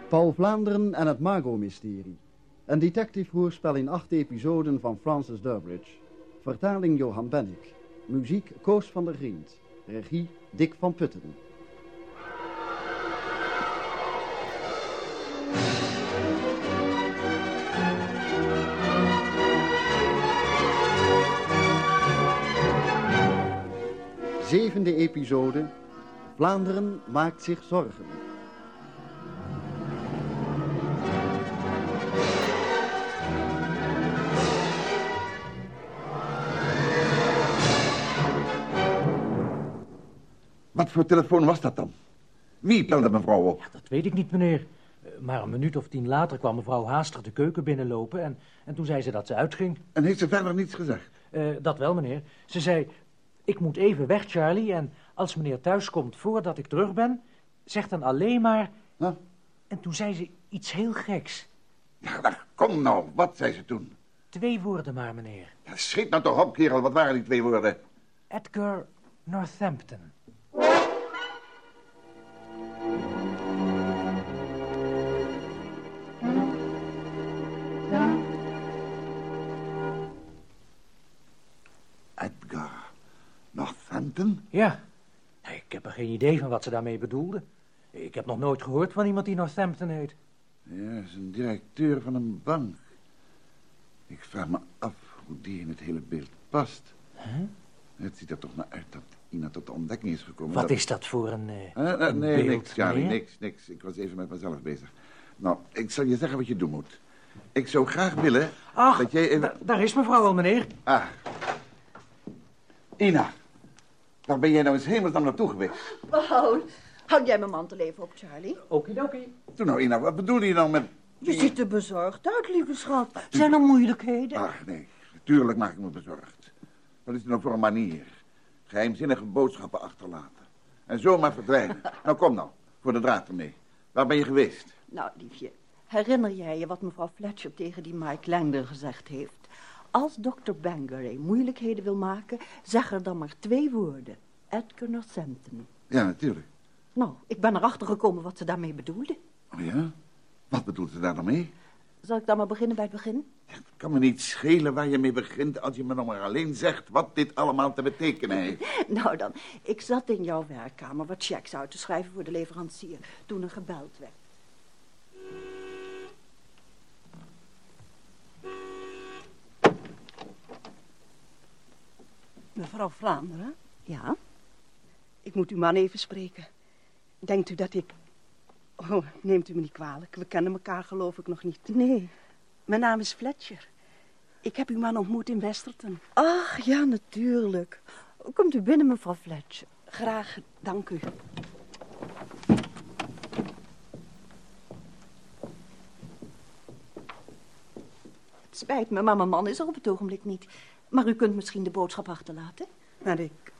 Paul Vlaanderen en het Mago-mysterie. Een detective-hoorspel in 8 episoden van Francis Durbridge. Vertaling Johan Bennick. Muziek Koos van der Griend. Regie Dick van Putten. Zevende episode. Vlaanderen maakt zich zorgen. Wat voor telefoon was dat dan? Wie belde mevrouw op? Ja, dat weet ik niet, meneer. Maar een minuut of 10 later kwam mevrouw haastig de keuken binnenlopen en toen zei ze dat ze uitging. En heeft ze verder niets gezegd? Dat wel, meneer. Ze zei, ik moet even weg, Charlie, en als meneer thuis komt voordat ik terug ben, zeg dan alleen maar... Huh? En toen zei ze iets heel geks. Ja, kom nou, wat zei ze toen? 2 woorden maar, meneer. Ja, schiet nou toch op, kerel, wat waren die 2 woorden? Edgar Northampton. Edgar Northampton? Ja, ik heb er geen idee van wat ze daarmee bedoelde. Ik heb nog nooit gehoord van iemand die Northampton heet. Ja, hij is een directeur van een bank. Ik vraag me af hoe die in het hele beeld past. Huh? Het ziet er toch naar uit dat Ina tot de ontdekking is gekomen. Wat is dat voor een nee, beeld, niks, Charlie, meneer? niks. Ik was even met mezelf bezig. Nou, ik zal je zeggen wat je doen moet. Ik zou graag willen Ach, dat jij even... daar is mevrouw al, meneer. Ah. Ina, waar ben jij nou eens hemelsnaam naartoe geweest? Paul, houd jij mijn mantel even op, Charlie? Okidoki. Toen nou, Ina, wat bedoel je nou met... Je ziet er bezorgd uit, lieve schat. Zijn er moeilijkheden? Ach, nee, natuurlijk maak ik me bezorgd. Wat is het nou voor een manier? Geheimzinnige boodschappen achterlaten. En zomaar verdwijnen. Nou, kom nou, voor de draad ermee. Waar ben je geweest? Nou, liefje, herinner jij je wat mevrouw Fletcher tegen die Mike Langdon gezegd heeft? Als dokter Bangeray moeilijkheden wil maken, zeg er dan maar 2 woorden. Edgar Northampton. Ja, natuurlijk. Nou, ik ben erachter gekomen wat ze daarmee bedoelde. Oh ja? Wat bedoelt ze daar dan mee? Zal ik dan maar beginnen bij het begin? Het kan me niet schelen waar je mee begint als je me nog maar alleen zegt wat dit allemaal te betekenen heeft. Nou dan, ik zat in jouw werkkamer wat checks uit te schrijven voor de leverancier toen er gebeld werd. Mevrouw Vlaanderen, Ja? ik moet uw man even spreken. Denkt u dat ik... Oh, neemt u me niet kwalijk. We kennen elkaar geloof ik nog niet. Nee. Mijn naam is Fletcher. Ik heb uw man ontmoet in Westerton. Ach, ja, natuurlijk. Komt u binnen, mevrouw Fletcher. Graag, dank u. Het spijt me, maar mijn man is er op het ogenblik niet. Maar u kunt misschien de boodschap achterlaten. Maar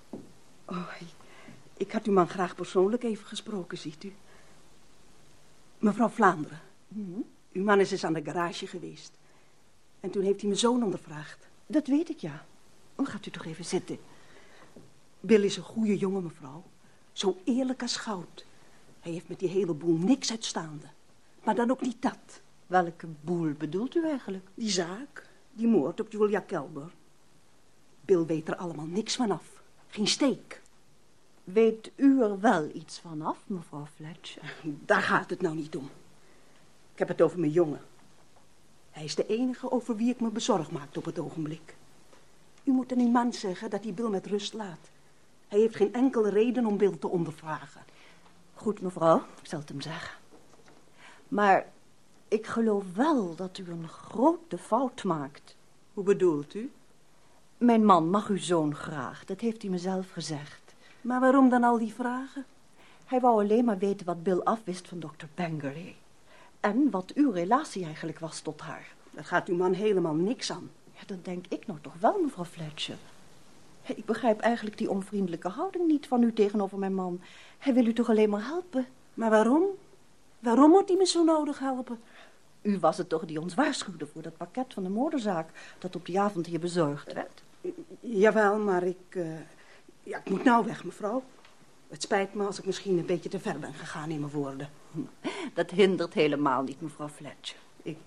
ik had uw man graag persoonlijk even gesproken, ziet u. Mevrouw Vlaanderen, uw man is eens aan de garage geweest. En toen heeft hij mijn zoon ondervraagd. Dat weet ik, ja. Dan gaat u toch even zitten. Bill is een goede jongen, mevrouw. Zo eerlijk als goud. Hij heeft met die hele boel niks uitstaande. Maar dan ook niet dat. Welke boel bedoelt u eigenlijk? Die zaak, die moord op Julia Kelber. Bill weet er allemaal niks van af. Geen steek. Weet u er wel iets vanaf, mevrouw Fletcher? Daar gaat het nou niet om. Ik heb het over mijn jongen. Hij is de enige over wie ik me bezorgd maak op het ogenblik. U moet aan uw man zeggen dat hij Bill met rust laat. Hij heeft geen enkele reden om Bill te ondervragen. Goed, mevrouw, ik zal het hem zeggen. Maar ik geloof wel dat u een grote fout maakt. Hoe bedoelt u? Mijn man mag uw zoon graag, dat heeft hij me zelf gezegd. Maar waarom dan al die vragen? Hij wou alleen maar weten wat Bill afwist van dokter Bangeray. En wat uw relatie eigenlijk was tot haar. Dat gaat uw man helemaal niks aan. Ja, dat denk ik nou toch wel, mevrouw Fletcher. Ik begrijp eigenlijk die onvriendelijke houding niet van u tegenover mijn man. Hij wil u toch alleen maar helpen? Maar waarom? Waarom moet hij me zo nodig helpen? U was het toch die ons waarschuwde voor dat pakket van de moordenzaak dat op die avond hier bezorgd werd? Jawel, maar ik moet nou weg, mevrouw. Het spijt me als ik misschien een beetje te ver ben gegaan in mijn woorden. Dat hindert helemaal niet, mevrouw Fletcher.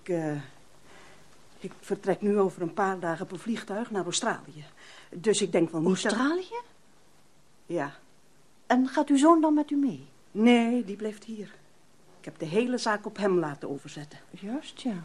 Ik vertrek nu over een paar dagen per vliegtuig naar Australië. Dus ik denk wel niet... Australië? Ja. En gaat uw zoon dan met u mee? Nee, die blijft hier. Ik heb de hele zaak op hem laten overzetten. Juist, ja.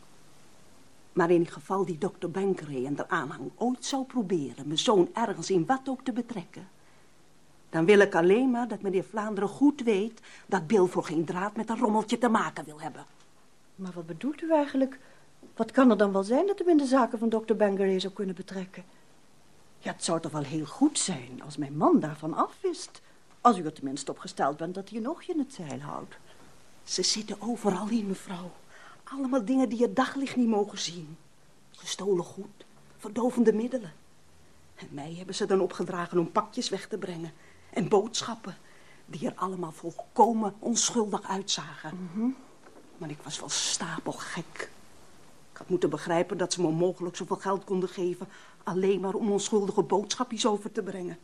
Maar in het geval die dokter Bangeray en de aanhang ooit zou proberen mijn zoon ergens in wat ook te betrekken, dan wil ik alleen maar dat meneer Vlaanderen goed weet dat Bill voor geen draad met een rommeltje te maken wil hebben. Maar wat bedoelt u eigenlijk? Wat kan er dan wel zijn dat u in de zaken van dokter Bangeray zou kunnen betrekken? Ja, het zou toch wel heel goed zijn als mijn man daarvan afwist. Als u er tenminste op gesteld bent dat hij een oogje in het zeil houdt. Ze zitten overal in, mevrouw. Allemaal dingen die het daglicht niet mogen zien. Gestolen goed, verdovende middelen. En mij hebben ze dan opgedragen om pakjes weg te brengen. En boodschappen, die er allemaal volkomen onschuldig uitzagen. Maar ik was wel stapelgek. Ik had moeten begrijpen dat ze me onmogelijk zoveel geld konden geven, alleen maar om onschuldige boodschapjes over te brengen.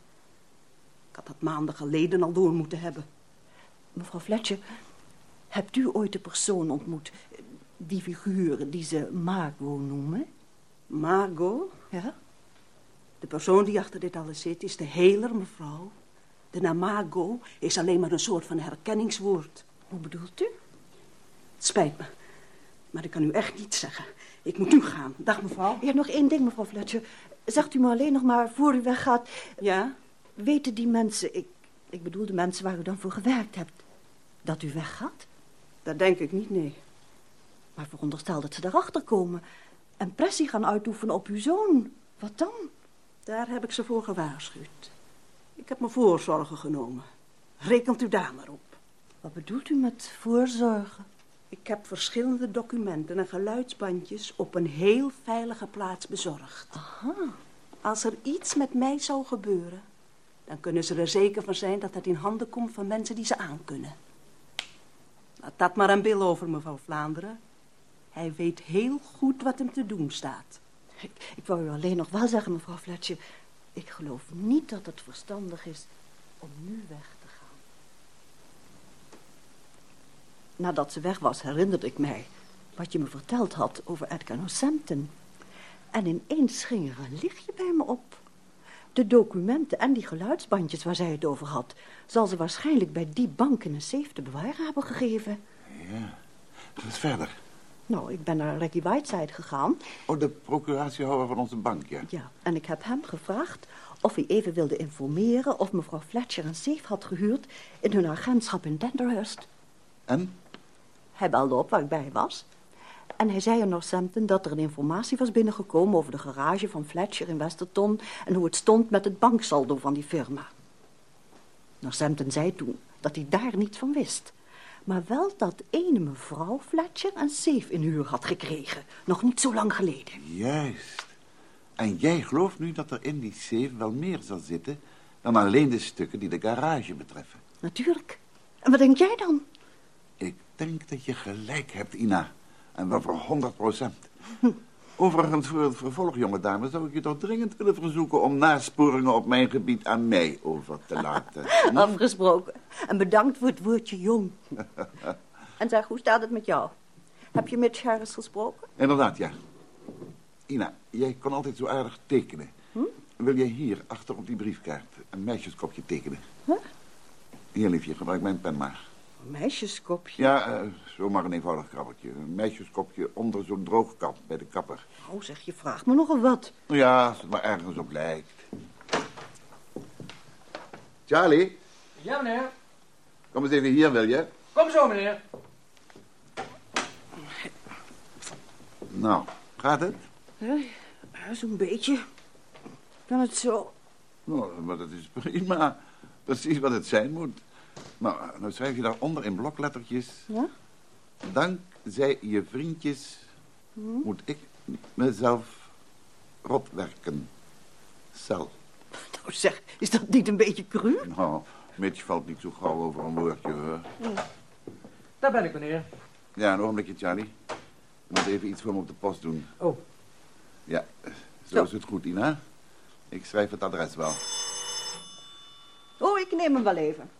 Ik had dat maanden geleden al door moeten hebben. Mevrouw Fletcher, hebt u ooit de persoon ontmoet, die figuur die ze Margot noemen? Margot? Ja? De persoon die achter dit alles zit is de heler, mevrouw. De naam Margot is alleen maar een soort van herkenningswoord. Hoe bedoelt u? Het spijt me, maar ik kan u echt niet zeggen. Ik moet nu gaan. Dag, mevrouw. Ja, nog één ding, mevrouw Fletcher. Zegt u me alleen nog maar, voor u weggaat... Ja? Weten die mensen, ik bedoel de mensen waar u dan voor gewerkt hebt, dat u weggaat? Dat denk ik niet, nee. Maar veronderstel dat ze daarachter komen en pressie gaan uitoefenen op uw zoon. Wat dan? Daar heb ik ze voor gewaarschuwd. Ik heb mijn voorzorgen genomen. Rekent u daar maar op. Wat bedoelt u met voorzorgen? Ik heb verschillende documenten en geluidsbandjes op een heel veilige plaats bezorgd. Aha. Als er iets met mij zou gebeuren, dan kunnen ze er zeker van zijn dat het in handen komt van mensen die ze aankunnen. Laat dat maar aan Bill over, mevrouw Vlaanderen. Hij weet heel goed wat hem te doen staat. Ik wou u alleen nog wel zeggen, mevrouw Fletcher, ik geloof niet dat het verstandig is om nu weg te gaan. Nadat ze weg was, herinnerde ik mij wat je me verteld had over Edgar Northampton. En ineens ging er een lichtje bij me op. De documenten en die geluidsbandjes waar zij het over had, zal ze waarschijnlijk bij die bank in een safe te bewaren hebben gegeven. Ja, wat is verder? Nou, ik ben naar Reggie Whiteside gegaan. Oh, de procuratiehouder van onze bank, ja. Ja, en ik heb hem gevraagd of hij even wilde informeren of mevrouw Fletcher een safe had gehuurd in hun agentschap in Denderhurst. En? Hij belde op waar ik bij was. En hij zei aan Northampton dat er een informatie was binnengekomen over de garage van Fletcher in Westerton en hoe het stond met het banksaldo van die firma. Northampton zei toen dat hij daar niets van wist. Maar wel dat ene mevrouw Fletcher een safe in huur had gekregen. Nog niet zo lang geleden. Juist. En jij gelooft nu dat er in die safe wel meer zal zitten dan alleen de stukken die de garage betreffen? Natuurlijk. En wat denk jij dan? Ik denk dat je gelijk hebt, Ina. En wel voor 100%. Overigens, voor het vervolg, jonge dame, zou ik je toch dringend willen verzoeken om nasporingen op mijn gebied aan mij over te laten. Afgesproken. En bedankt voor het woordje jong. En zeg, hoe staat het met jou? Heb je met Harris gesproken? Inderdaad, ja. Ina, jij kon altijd zo aardig tekenen. Wil jij hier, achter op die briefkaart, een meisjeskopje tekenen? Huh? Hier, liefje, gebruik mijn pen maar. Een meisjeskopje? Ja, zomaar een eenvoudig krabbeltje. Een meisjeskopje onder zo'n droogkap bij de kapper. Oh, zeg, je vraagt me nogal wat. Nou ja, als het maar ergens op lijkt. Charlie, Ja, meneer. kom eens even hier, wil je? Kom zo, meneer. Nou, gaat het? Ja, zo'n beetje. Kan het zo? Nou, maar dat is prima. Precies wat het zijn moet. Nou schrijf je daaronder in bloklettertjes. Ja? Dankzij je vriendjes moet ik mezelf rotwerken. Zelf. Nou zeg, is dat niet een beetje cru? Nou, Mitch valt niet zo gauw over een woordje, hoor. Daar ben ik, meneer. Ja, een ogenblikje, Charlie. Je moet even iets voor me op de post doen. Oh. Ja, zo is het goed, Ina. Ik schrijf het adres wel. Oh, ik Ik neem hem wel even.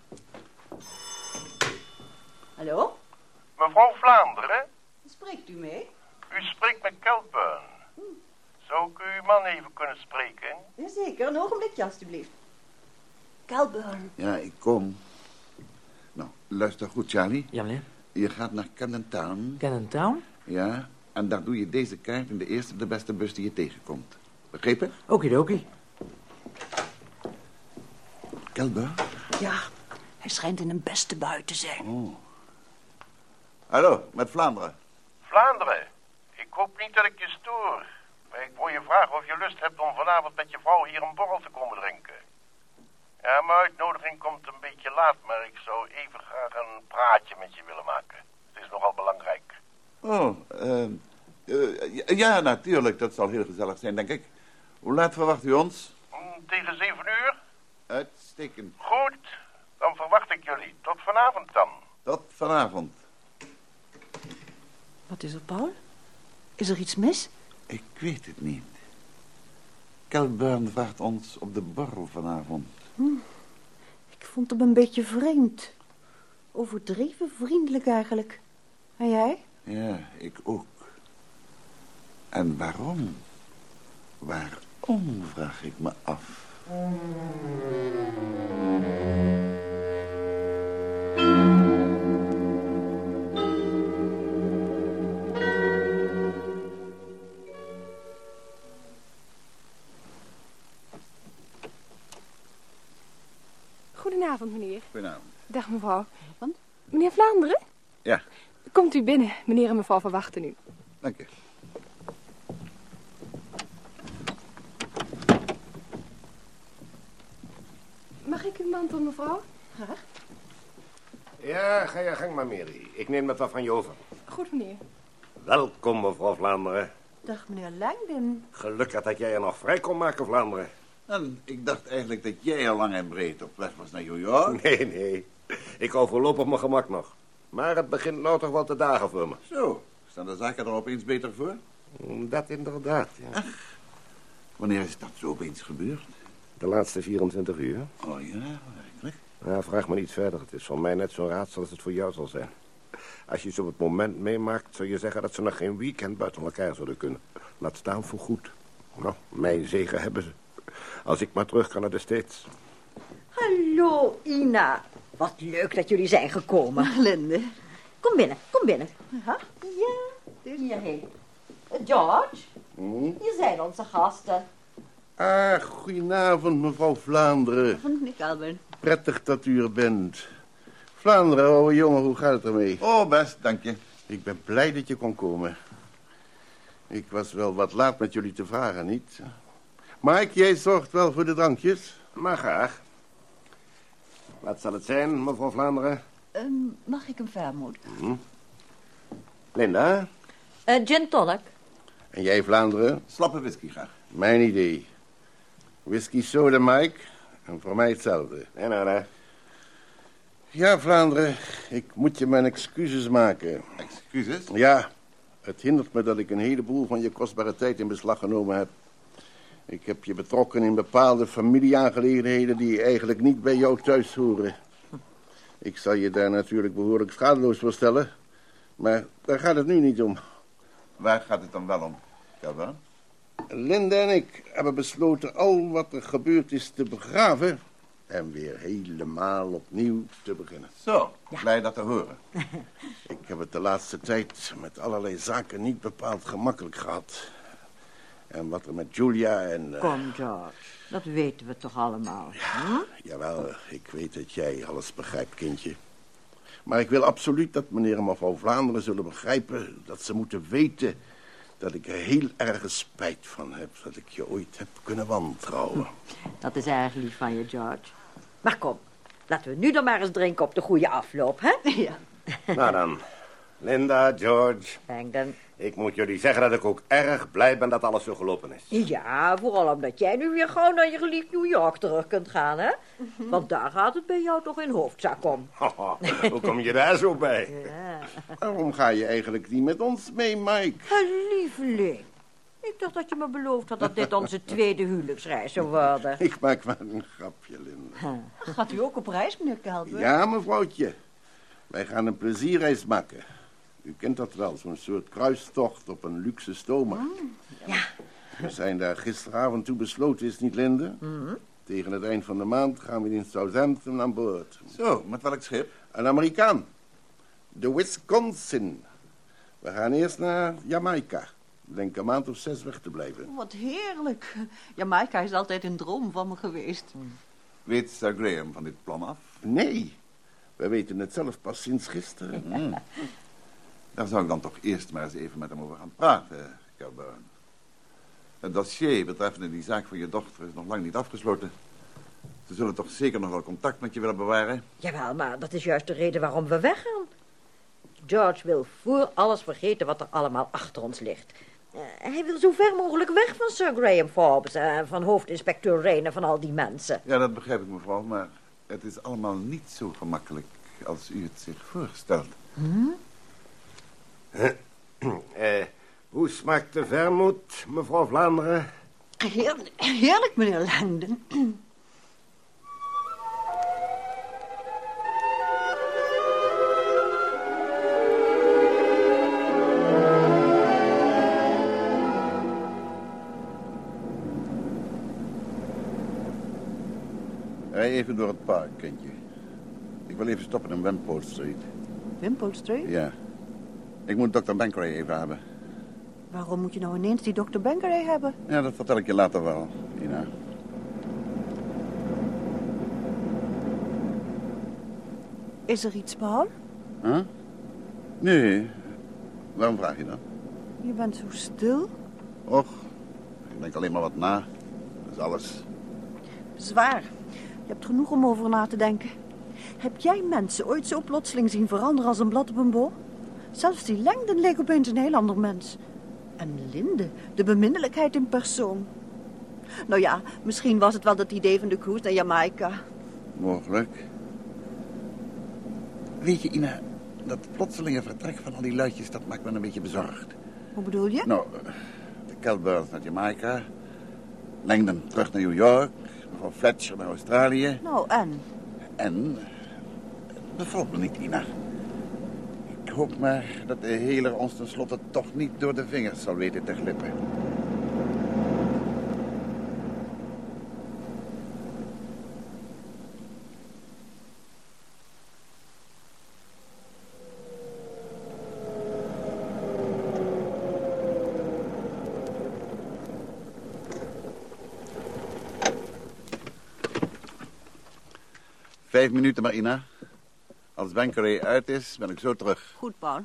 Hallo? Mevrouw Vlaanderen, Spreekt u mee? u spreekt met Kelburn. Zou ik uw man even kunnen spreken? Jazeker, een ogenblikje alstublieft. Kelburn. Ja, ik kom. Nou, luister goed, Charlie. Ja, meneer. Je gaat naar Camden Town. Camden Town? Ja, en daar doe je deze kaart in de eerste de beste bus die je tegenkomt. Begrepen? Okidoki. Kelburn? Ja, hij schijnt in een beste bui te zijn. Oh. Hallo, met Vlaanderen. Vlaanderen, ik hoop niet dat ik je stoor. Maar ik wil je vragen of je lust hebt om vanavond met je vrouw hier een borrel te komen drinken. Ja, mijn uitnodiging komt een beetje laat, maar ik zou even graag een praatje met je willen maken. Het is nogal belangrijk. Oh, ja, natuurlijk. Dat zal heel gezellig zijn, denk ik. Hoe laat verwacht u ons? Tegen 7 uur? Uitstekend. Goed, dan verwacht ik jullie. Tot vanavond dan. Tot vanavond. Wat is er, Paul? Is er iets mis? Ik weet het niet. Kelburn wacht ons op de borrel vanavond. Ik vond hem een beetje vreemd. Overdreven vriendelijk eigenlijk. En jij? Ja, ik ook. En waarom? Waarom, vraag ik me af. Goedenavond, meneer. Goedenavond. Dag, mevrouw. Meneer Vlaanderen? Ja, Komt u binnen. Meneer en mevrouw verwachten u. dank je. Mag ik uw mantel, mevrouw? Graag. Ja, ga je gang maar, Mary. Ik neem het wel van je over. Goed, meneer. Welkom, mevrouw Vlaanderen. Dag, meneer Langdon. Gelukkig dat jij je nog vrij kon maken, Vlaanderen. En ik dacht eigenlijk dat jij al lang en breed op weg was naar New York. Nee. Ik hou voorlopig mijn gemak nog. Maar het begint nou toch wel te dagen voor me. Zo, staan de zaken er opeens beter voor? Dat inderdaad, ja. Wanneer is dat zo opeens gebeurd? De laatste 24 uur. Oh ja, werkelijk? Ja, vraag me niet verder. Het is voor mij net zo'n raadsel als het voor jou zal zijn. Als je ze op het moment meemaakt, zou je zeggen dat ze nog geen weekend buiten elkaar zouden kunnen. Laat staan voor goed. Nou, mijn zegen hebben ze. Als ik maar terug kan naar de States. Hallo, Ina. Wat leuk dat jullie zijn gekomen. Linde. Kom binnen, kom binnen. Ja, Dus hierheen. George, hier zijn onze gasten. Ah, goedenavond, mevrouw Vlaanderen. van meneer Kelburn. Prettig dat u er bent. Vlaanderen, oude jongen, hoe gaat het ermee? Oh, best, dank je. Ik ben blij dat je kon komen. Ik was wel wat laat met jullie te vragen, niet? Mike, jij zorgt wel voor de drankjes? Maar graag. Wat zal het zijn, mevrouw Vlaanderen? Mag ik een vermoed? Linda? Gin tonic. En jij, Vlaanderen? Slappe whisky graag. Mijn idee. Whisky soda, Mike. En voor mij hetzelfde. En Anna? Ja, Vlaanderen, ik moet je mijn excuses maken. Excuses? Ja, het hindert me dat ik een heleboel van je kostbare tijd in beslag genomen heb. Ik heb je betrokken in bepaalde familieaangelegenheden die eigenlijk niet bij jou thuis horen. Ik zal je daar natuurlijk behoorlijk schadeloos voor stellen. Maar daar gaat het nu niet om. Waar gaat het dan wel om, Kelburn? Linda en ik hebben besloten al wat er gebeurd is te begraven en weer helemaal opnieuw te beginnen. Zo, blij dat te horen. Ik heb het de laatste tijd met allerlei zaken niet bepaald gemakkelijk gehad. En wat er met Julia en... Kom, George. Dat weten we toch allemaal. Jawel, ik weet dat jij alles begrijpt, kindje. Maar ik wil absoluut dat meneer en mevrouw Vlaanderen zullen begrijpen... dat ze moeten weten dat ik er heel erg spijt van heb... dat ik je ooit heb kunnen wantrouwen. Dat is erg lief van je, George. Maar kom, laten we nu dan maar eens drinken op de goede afloop, hè? Ja. Nou dan, Linda, George. Langdon. Ik moet jullie zeggen dat ik ook erg blij ben dat alles zo gelopen is. Ja, vooral omdat jij nu weer gauw naar je geliefd New York terug kunt gaan, hè? Want daar gaat het bij jou toch in hoofdzaak om. Hoe kom je daar zo bij? Ja. Waarom ga je eigenlijk niet met ons mee, Mike? Lieveling, Ik dacht dat je me beloofd had dat dit onze tweede huwelijksreis zou worden. Ik maak maar een grapje, Linda. Gaat u ook op reis, meneer Kelber? Ja, mevrouwtje. Wij gaan een plezierreis maken. U kent dat wel, zo'n soort kruistocht op een luxe stomer. Ja. We zijn daar gisteravond toe besloten, is het niet, Linde? Tegen het eind van de maand gaan we in Southampton aan boord. Zo, met welk schip? Een Amerikaan. De Wisconsin. We gaan eerst naar Jamaica. Denk een maand of 6 weg te blijven. Wat heerlijk. Jamaica is altijd een droom van me geweest. Weet Sir Graham van dit plan af? Nee, wij weten het zelf pas sinds gisteren. Daar zou ik dan toch eerst maar eens even met hem over gaan praten, Kelburn. Het dossier betreffende die zaak van je dochter is nog lang niet afgesloten. Ze zullen toch zeker nog wel contact met je willen bewaren? Jawel, maar dat is juist de reden waarom we weggaan. George wil voor alles vergeten wat er allemaal achter ons ligt. Hij wil zo ver mogelijk weg van Sir Graham Forbes en van hoofdinspecteur Rain en van al die mensen. Ja, dat begrijp ik, mevrouw, maar het is allemaal niet zo gemakkelijk als u het zich voorstelt. Hoe smaakt de vermoed, mevrouw Vlaanderen? Heerlijk, meneer Langdon. Rij even door het park, kindje. Ik wil even stoppen in Wimpole Street. Wimpole Street? Ja. Ik moet Dr. Bankeray even hebben. Waarom moet je nou ineens die Dr. Bankeray hebben? Ja, dat vertel ik je later wel, Ina. Is er iets, Paul? Huh? Nee. Waarom vraag je dan? Je bent zo stil. Och, ik denk alleen maar wat na. Dat is alles. Zwaar. Je hebt genoeg om over na te denken. Heb jij mensen ooit zo plotseling zien veranderen als een blad op een boom? Zelfs die Langdon leek opeens een heel ander mens. En Linde, de beminnelijkheid in persoon. Nou ja, misschien was het wel dat idee van de cruise naar Jamaica. Mogelijk. Weet je, Ina, dat plotselinge vertrek van al die luidjes, dat maakt me een beetje bezorgd. Hoe bedoel je? Nou, de Kelburns naar Jamaica, Langdon terug naar New York, mevrouw Fletcher naar Australië. Nou, en? En, het bevalt me niet, Ina. Ik hoop maar dat de heler ons tenslotte toch niet door de vingers zal weten te glippen. Vijf minuten maar, Ina. Als Bankeray uit is, ben ik zo terug. Goed, Paul.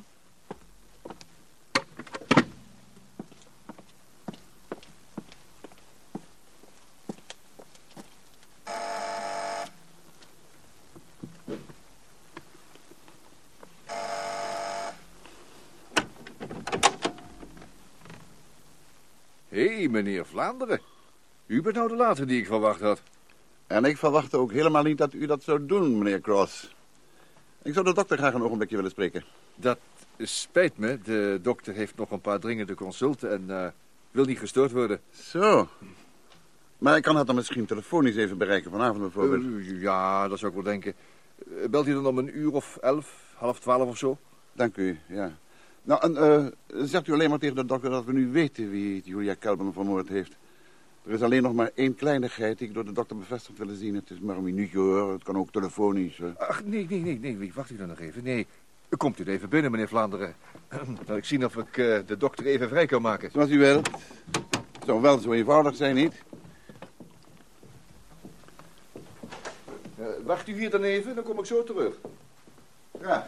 Hé, meneer Vlaanderen. U bent nou de laatste die ik verwacht had. En ik verwachtte ook helemaal niet dat u dat zou doen, meneer Cross. Ik zou de dokter graag een ogenblikje willen spreken. Dat spijt me. De dokter heeft nog een paar dringende consulten en wil niet gestoord worden. Zo. Maar ik kan haar dan misschien telefonisch even bereiken vanavond bijvoorbeeld. Ja, dat zou ik wel denken. Belt u dan om 11:00, 11:30 of zo? Dank u, ja. Nou, en zegt u alleen maar tegen de dokter dat we nu weten wie Julia Kelburn vermoord heeft. Er is alleen nog maar één kleinigheid die ik door de dokter bevestigd willen zien. Het is maar een minuutje hoor, het kan ook telefonisch. Ach, nee, wacht u dan nog even. Nee, komt u even binnen, meneer Vlaanderen. Laat ik zien of ik de dokter even vrij kan maken. Zoals u wilt. Het zou wel zo eenvoudig zijn, niet? Wacht u hier dan even, dan kom ik zo terug. Ja.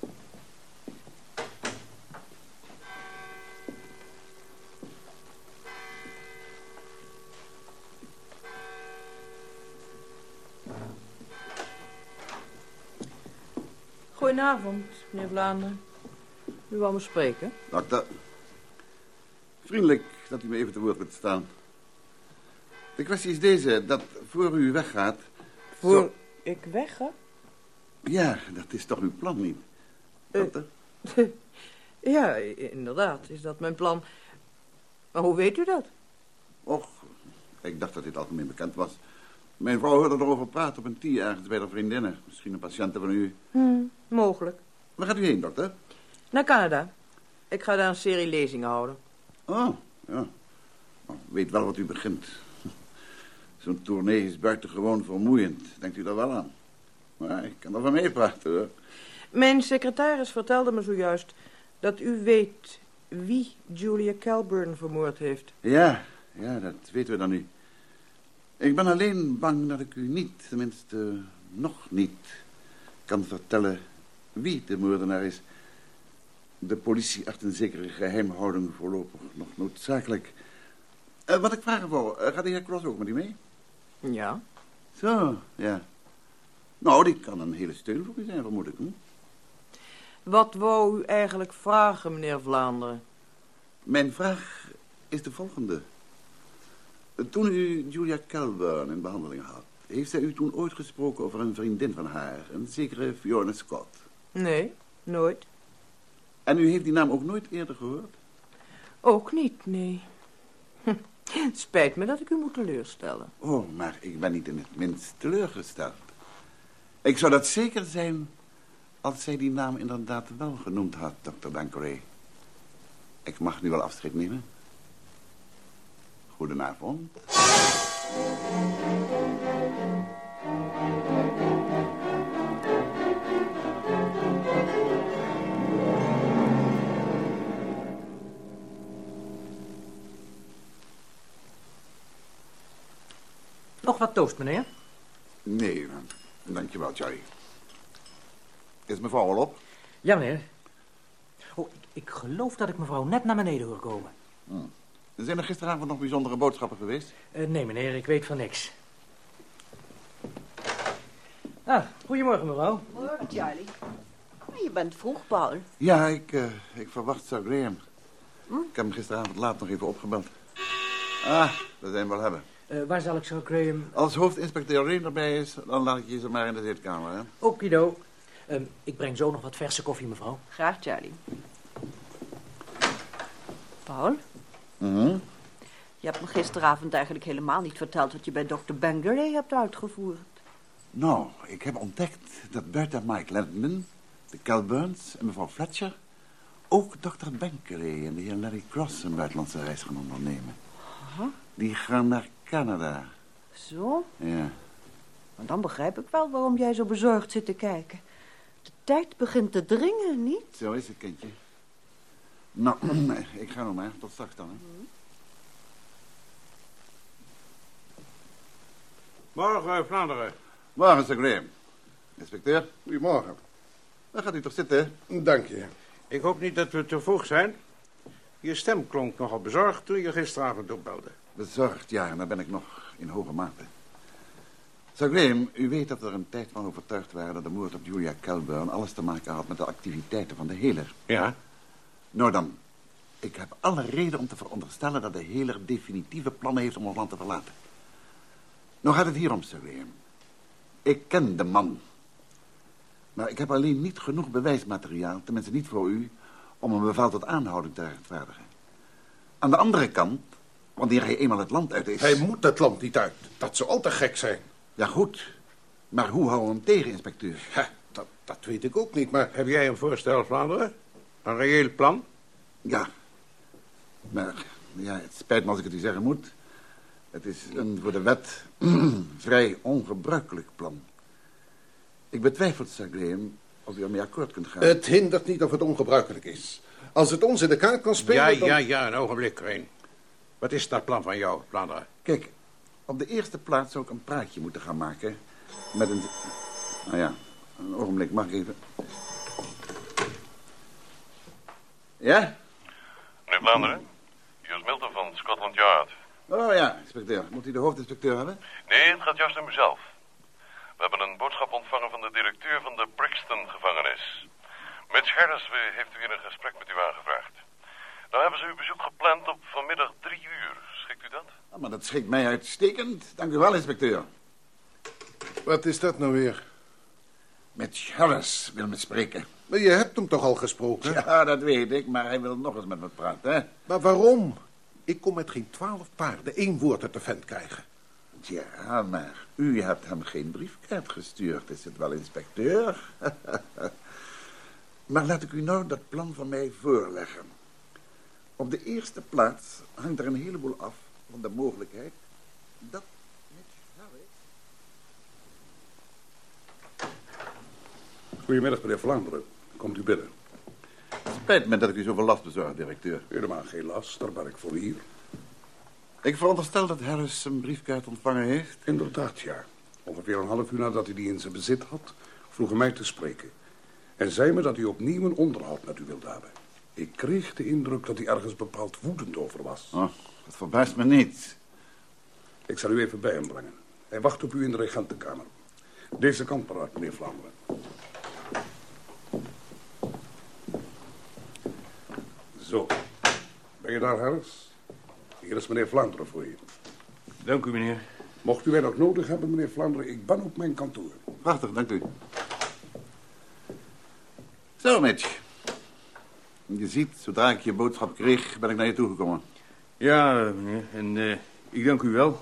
Goedenavond, meneer Vlaanderen. U wou me spreken? Dokter, vriendelijk dat u me even te woord wilt staan. De kwestie is deze, dat voor u weggaat... Voor ik wegga? Ja, dat is toch uw plan niet, dokter? Ja, inderdaad, is dat mijn plan. Maar hoe weet u dat? Och, ik dacht dat dit algemeen bekend was. Mijn vrouw hoorde erover praten op een tea ergens bij haar vriendinnen. Misschien een patiënte van u. Mogelijk. Waar gaat u heen, dokter? Naar Canada. Ik ga daar een serie lezingen houden. Oh, ja. Nou, weet wel wat u begint. Zo'n tournee is buitengewoon vermoeiend. Denkt u daar wel aan? Maar ik kan er van meepraten, hoor. Mijn secretaris vertelde me zojuist dat u weet wie Julia Calburn vermoord heeft. Ja, dat weten we dan nu. Ik ben alleen bang dat ik u niet, tenminste nog niet, kan vertellen wie de moordenaar is. De politie acht een zekere geheimhouding voorlopig nog noodzakelijk. Wat ik vragen wou, gaat de heer Cross ook met u mee? Ja. Zo, ja. Nou, die kan een hele steun voor u zijn, vermoed ik. Hm? Wat wou u eigenlijk vragen, meneer Vlaanderen? Mijn vraag is de volgende. Toen u Julia Calburn in behandeling had, heeft zij u toen ooit gesproken over een vriendin van haar, een zekere Fiona Scott? Nee, nooit. En u heeft die naam ook nooit eerder gehoord? Ook niet, nee. Het spijt me dat ik u moet teleurstellen. Oh, maar ik ben niet in het minst teleurgesteld. Ik zou dat zeker zijn als zij die naam inderdaad wel genoemd had, Dr. Bankeray. Ik mag nu wel afscheid nemen. Goedenavond. Nog wat toast, meneer? Nee, dankjewel, Charlie. Is mevrouw al op? Ja, meneer. Oh, ik geloof dat ik mevrouw net naar beneden hoor komen. Zijn er gisteravond nog bijzondere boodschappen geweest? Nee, meneer, ik weet van niks. Goedemorgen, mevrouw. Morgen, Charlie. Je bent vroeg, Paul. Ja, ik verwacht Sir Graham. Ik heb hem gisteravond laat nog even opgebeld. Daar zijn we wel hebben. Waar zal ik Sir Graham... Als hoofdinspecteur Reen erbij is, dan laat ik je ze maar in de zitkamer, hè? Okido. Ik breng zo nog wat verse koffie, mevrouw. Graag, Charlie. Paul? Je hebt me gisteravond eigenlijk helemaal niet verteld wat je bij Dr. Bangeray hebt uitgevoerd. Nou, ik heb ontdekt dat buiten Mike Landon, de Calburns en mevrouw Fletcher ook Dr. Bangeray en de heer Larry Cross een buitenlandse reis gaan ondernemen. Die gaan naar Canada. Zo? Ja. Maar dan begrijp ik wel waarom jij zo bezorgd zit te kijken. De tijd begint te dringen, niet? Zo is het, kindje. Nou, ik ga nog maar. Tot straks dan, hè. Morgen, Vlaanderen. Morgen, Sir Graham. Inspecteur. Goedemorgen. Daar gaat u toch zitten? Dank je. Ik hoop niet dat we te vroeg zijn. Je stem klonk nogal bezorgd toen je gisteravond opbelde. Bezorgd, ja, en daar ben ik nog in hoge mate. Sir Graham, u weet dat we er een tijd van overtuigd waren dat de moord op Julia Calburn alles te maken had met de activiteiten van de heler. Ja? Nou dan, ik heb alle reden om te veronderstellen dat de heler definitieve plannen heeft om ons land te verlaten. Nou gaat het hier om, Sir Graham. Ik ken de man. Maar ik heb alleen niet genoeg bewijsmateriaal, tenminste niet voor u, om een bevel tot aanhouding te rechtvaardigen. Aan de andere kant, wanneer hij eenmaal het land uit is... Hij moet het land niet uit. Dat zou al te gek zijn. Ja, goed. Maar hoe houden we hem tegen, inspecteur? Ja, dat weet ik ook niet, maar... Heb jij een voorstel, Vlaanderen? Een reëel plan? Ja. Maar, ja, het spijt me als ik het u zeggen moet. Het is een voor de wet vrij ongebruikelijk plan. Ik betwijfel, Sir Graham, of u ermee akkoord kunt gaan. Het hindert niet of het ongebruikelijk is. Als het ons in de kaart kan spelen, Ja, een ogenblik, Reen. Wat is dat plan van jou, Vlaanderen? Kijk, op de eerste plaats zou ik een praatje moeten gaan maken met een... Nou ja, een ogenblik, mag ik even... Ja? Meneer Vlaanderen, hier is Milton van Scotland Yard. Oh ja, inspecteur. Moet u de hoofdinspecteur hebben? Nee, het gaat juist om mezelf. We hebben een boodschap ontvangen van de directeur van de Brixton-gevangenis. Mitch Harris heeft u hier een gesprek met u aangevraagd. Nou hebben ze uw bezoek gepland op vanmiddag 3 uur. Schikt u dat? Ja, maar dat schikt mij uitstekend. Dank u wel, inspecteur. Wat is dat nou weer? Mitch Harris wil me spreken. Maar je hebt hem toch al gesproken? Ja, dat weet ik, maar hij wil nog eens met me praten, hè? Maar waarom? Ik kon met geen 12 paarden 1 woord uit de vent krijgen. Ja, maar u hebt hem geen briefkaart gestuurd. Is het wel, inspecteur? Maar laat ik u nou dat plan van mij voorleggen. Op de eerste plaats hangt er een heleboel af van de mogelijkheid dat Mitch Harris... Goedemiddag, meneer Vlaanderen. Komt u binnen. Spijt me dat ik u zoveel last bezorg, directeur. Helemaal geen last, daar ben ik voor hier. Ik veronderstel dat Harris een briefkaart ontvangen heeft? Inderdaad, ja. Ongeveer een half uur nadat hij die in zijn bezit had, vroeg hij mij te spreken. En zei me dat hij opnieuw een onderhoud met u wilde hebben. Ik kreeg de indruk dat hij ergens bepaald woedend over was. Oh, dat verbaast me niet. Ik zal u even bij hem brengen. Hij wacht op u in de regentenkamer. Deze kant maar uit, meneer Vlaanderen. Zo. Ben je daar, Harris? Hier is meneer Vlaanderen voor je. Dank u, meneer. Mocht u mij nog nodig hebben, meneer Vlaanderen, ik ben op mijn kantoor. Prachtig, dank u. Zo, Mitch. Je ziet, zodra ik je boodschap kreeg, ben ik naar je toegekomen. Ja, meneer. En ik dank u wel.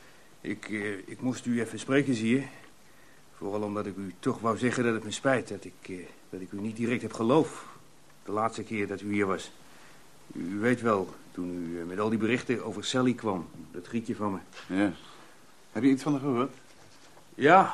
Ik moest u even spreken, zie je. Vooral omdat ik u toch wou zeggen dat het me spijt dat ik u niet direct heb geloofd. De laatste keer dat u hier was. U weet wel, toen u met al die berichten over Sally kwam. Dat grietje van me. Ja. Heb je iets van haar gehoord? Ja.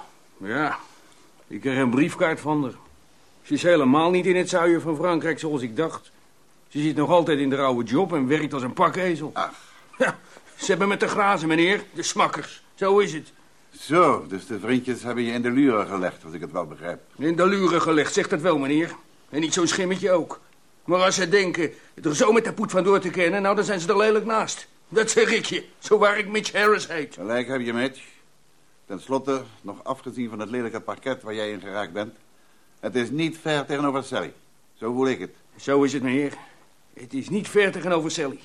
Ik kreeg een briefkaart van haar. Ze is helemaal niet in het zuiden van Frankrijk zoals ik dacht. Ze zit nog altijd in de oude job en werkt als een pakezel. Ach. Ja, ze hebben met te grazen, meneer. De smakkers. Zo is het. Zo, dus de vriendjes hebben je in de luren gelegd, als ik het wel begrijp. In de luren gelegd, zegt dat wel, meneer. En niet zo'n schimmetje ook. Maar als ze denken er zo met de poet vandoor te kennen, nou, dan zijn ze er lelijk naast. Dat zeg ik je, zo waar ik Mitch Harris heet. Gelijk heb je, Mitch. Ten slotte, nog afgezien van het lelijke parket waar jij in geraakt bent, het is niet ver tegenover Sally. Zo voel ik het. Zo is het, meneer. Het is niet ver tegenover Sally.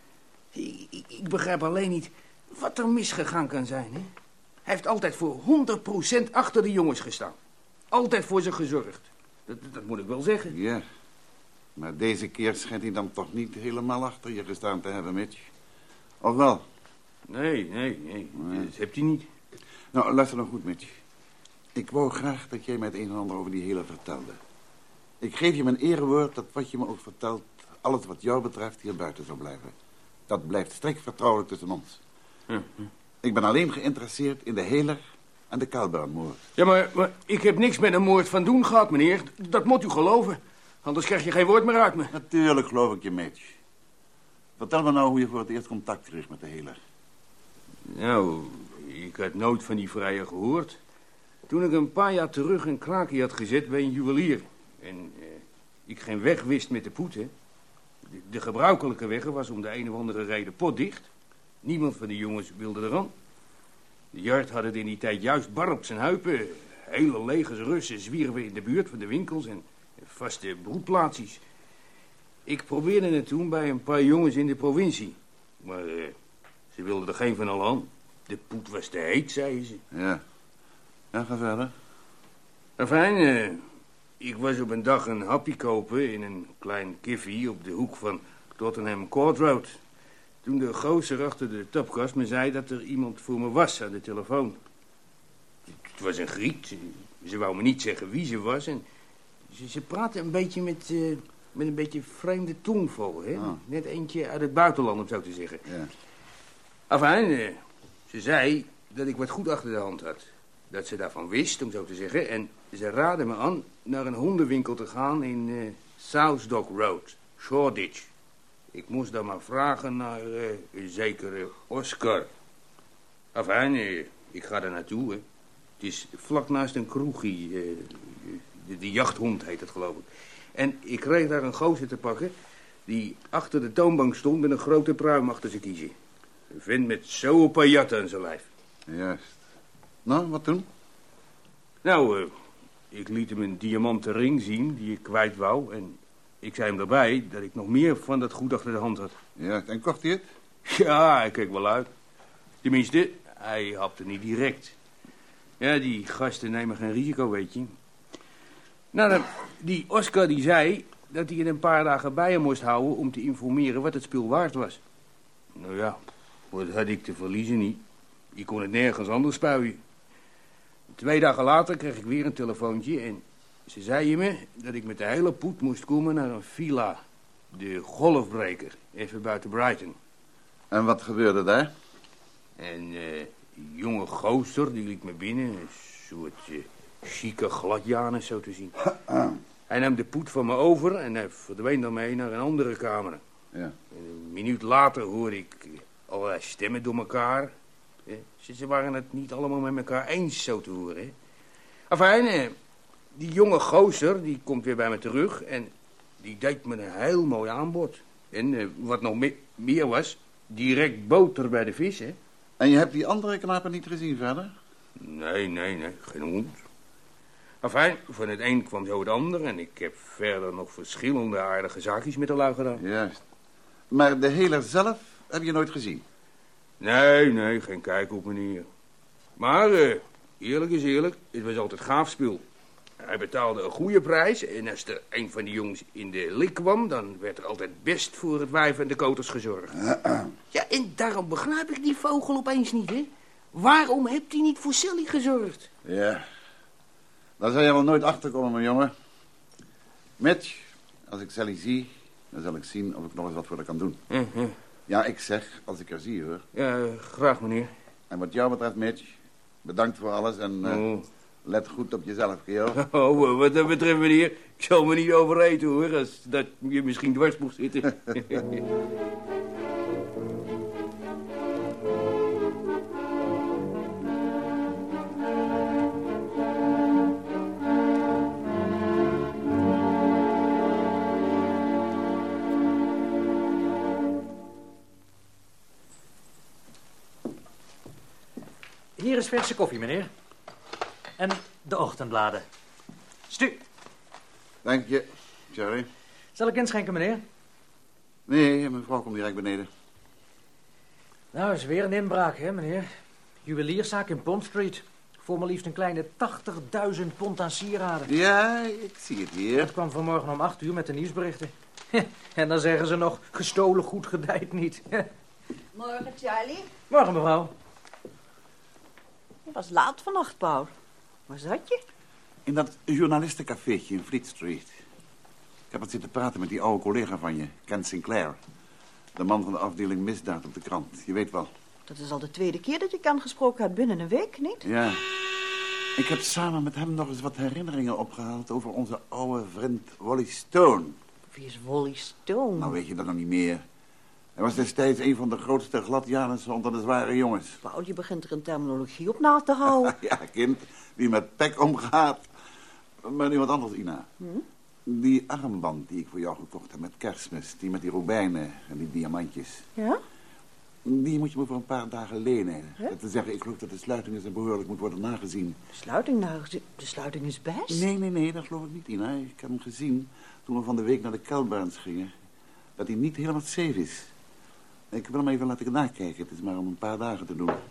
Ik begrijp alleen niet wat er misgegaan kan zijn, hè? Hij heeft altijd voor 100% achter de jongens gestaan. Altijd voor ze gezorgd. Dat moet ik wel zeggen. Ja, maar deze keer schijnt hij dan toch niet helemaal achter je gestaan te hebben, Mitch. Of wel? Nee, dat hebt hij niet. Nou, luister nog goed, Mitch. Ik wou graag dat jij mij het een en ander over die hele vertelde. Ik geef je mijn erewoord dat wat je me ook vertelt, alles wat jou betreft, hier buiten zou blijven. Dat blijft strikt vertrouwelijk tussen ons. Ik ben alleen geïnteresseerd in de Heler en de Calburn-moord. Ja, maar ik heb niks met een moord van doen gehad, meneer. Dat moet u geloven. Anders krijg je geen woord meer uit me. Natuurlijk geloof ik je, Mitch. Vertel me nou hoe je voor het eerst contact kreeg met de Heler. Nou, ik had nooit van die vrijer gehoord. Toen ik een paar jaar terug een kraakje had gezet bij een juwelier. En ik geen weg wist met de poet, hè. De gebruikelijke weg was om de een of andere reden potdicht. Niemand van de jongens wilde eraan. De Jart had het in die tijd juist bar op zijn heupen. Hele legers Russen zwierven in de buurt van de winkels en vaste broedplaatsjes. Ik probeerde het toen bij een paar jongens in de provincie. Maar ze wilden er geen van al aan. De poet was te heet, zeiden ze. Ja, ga verder. Enfin, ik was op een dag een happy kopen in een klein kiffie op de hoek van Tottenham Court Road. Toen de gozer achter de tapkast me zei dat er iemand voor me was aan de telefoon. Het was een Griet. Ze wou me niet zeggen wie ze was. En ze praatte een beetje met een beetje vreemde tongval. Hè? Oh. Net eentje uit het buitenland, om zo te zeggen. Ja. Enfin, ze zei dat ik wat goed achter de hand had. Dat ze daarvan wist, om zo te zeggen. En ze raadde me aan naar een hondenwinkel te gaan in South Dock Road, Shoreditch. Ik moest dan maar vragen naar een zekere Oscar. Enfin, ik ga daar naartoe. Hè. Het is vlak naast een kroegie. De jachthond heet het, geloof ik. En ik kreeg daar een gozer te pakken die achter de toonbank stond met een grote pruim achter zijn kiezen. Een vent met zo'n paar jatten aan zijn lijf. Juist. Nou, wat toen? Nou, ik liet hem een diamanten ring zien die ik kwijt wou. En ik zei hem daarbij dat ik nog meer van dat goed achter de hand had. Ja, en kocht hij het? Ja, hij keek wel uit. Tenminste, hij hapte niet direct. Ja, die gasten nemen geen risico, weet je. Nou, die Oscar die zei dat hij in een paar dagen bij hem moest houden om te informeren wat het spul waard was. Nou ja, wat had ik te verliezen niet. Je kon het nergens anders spuien. 2 dagen later kreeg ik weer een telefoontje en ze zeiden me dat ik met de hele poet moest komen naar een villa. De Golfbreker, even buiten Brighton. En wat gebeurde daar? En die jonge gozer, die liet me binnen. Een soort chique gladjanus, zo te zien. Hij nam de poet van me over en hij verdween daarmee naar een andere kamer. Ja. En een minuut later hoorde ik allerlei stemmen door elkaar. Ze waren het niet allemaal met elkaar eens, zo te horen. Hè. Enfin, die jonge gozer, die komt weer bij me terug en die deed me een heel mooi aanbod. En wat nog meer was, direct boter bij de vis, hè. En je hebt die andere knapen niet gezien verder? Nee, geen hond. Enfin, van het een kwam zo het ander en ik heb verder nog verschillende aardige zaakjes met de lui gedaan. Juist. Maar de heler zelf heb je nooit gezien? Nee, geen kijk op meneer. Maar, eerlijk is eerlijk, het was altijd gaaf spul. Hij betaalde een goede prijs en als er een van die jongens in de lik kwam, dan werd er altijd best voor het wijf en de koters gezorgd. Ja, en daarom begrijp ik die vogel opeens niet, hè. Waarom hebt hij niet voor Sally gezorgd? Ja, daar zal je wel nooit achterkomen, mijn jongen. Mitch, als ik Sally zie, dan zal ik zien of ik nog eens wat voor haar kan doen. Ja, ik zeg, als ik haar zie, hoor. Ja, graag, meneer. En wat jou betreft, Mitch, bedankt voor alles en let goed op jezelf, kerel. Oh, wat dat betreft, meneer, ik zal me niet overeten, hoor, als dat je misschien dwars mocht zitten. Hier is verse koffie, meneer. En de ochtendbladen. Stu. Dank je, Jerry. Zal ik inschenken, meneer? Nee, mijn vrouw komt direct beneden. Nou, is weer een inbraak, hè, meneer. Juwelierszaak in Pond Street. Voor maar liefst een kleine 80.000 pond aan sieraden. Ja, ik zie het hier. Het kwam vanmorgen om 8 uur met de nieuwsberichten. En dan zeggen ze nog, gestolen goed gedijt niet. Morgen, Charlie. Morgen, mevrouw. Je was laat vannacht, Paul. Waar zat je? In dat journalistencafeetje in Fleet Street. Ik heb wat zitten praten met die oude collega van je, Ken Sinclair. De man van de afdeling misdaad op de krant. Je weet wel. Dat is al de 2e keer dat je Ken gesproken hebt binnen een week, niet? Ja. Ik heb samen met hem nog eens wat herinneringen opgehaald over onze oude vriend Wally Stone. Wie is Wally Stone? Nou, weet je dat nog niet meer. Hij was destijds een van de grootste gladjanissen onder de zware jongens. Paul, je begint er een terminologie op na te houden. Ja, kind, die met pek omgaat. Maar nu wat anders, Ina. Die armband die ik voor jou gekocht heb met Kerstmis, die met die robijnen en die diamantjes. Ja? Die moet je me voor een paar dagen lenen. Dat te zeggen, ik geloof dat de sluiting is en behoorlijk moet worden nagezien. De sluiting is best? Nee, dat geloof ik niet, Ina. Ik heb hem gezien toen we van de week naar de Kelburns gingen. Dat hij niet helemaal safe is. Ik wil hem even laten nakijken. Het is maar om een paar dagen te doen.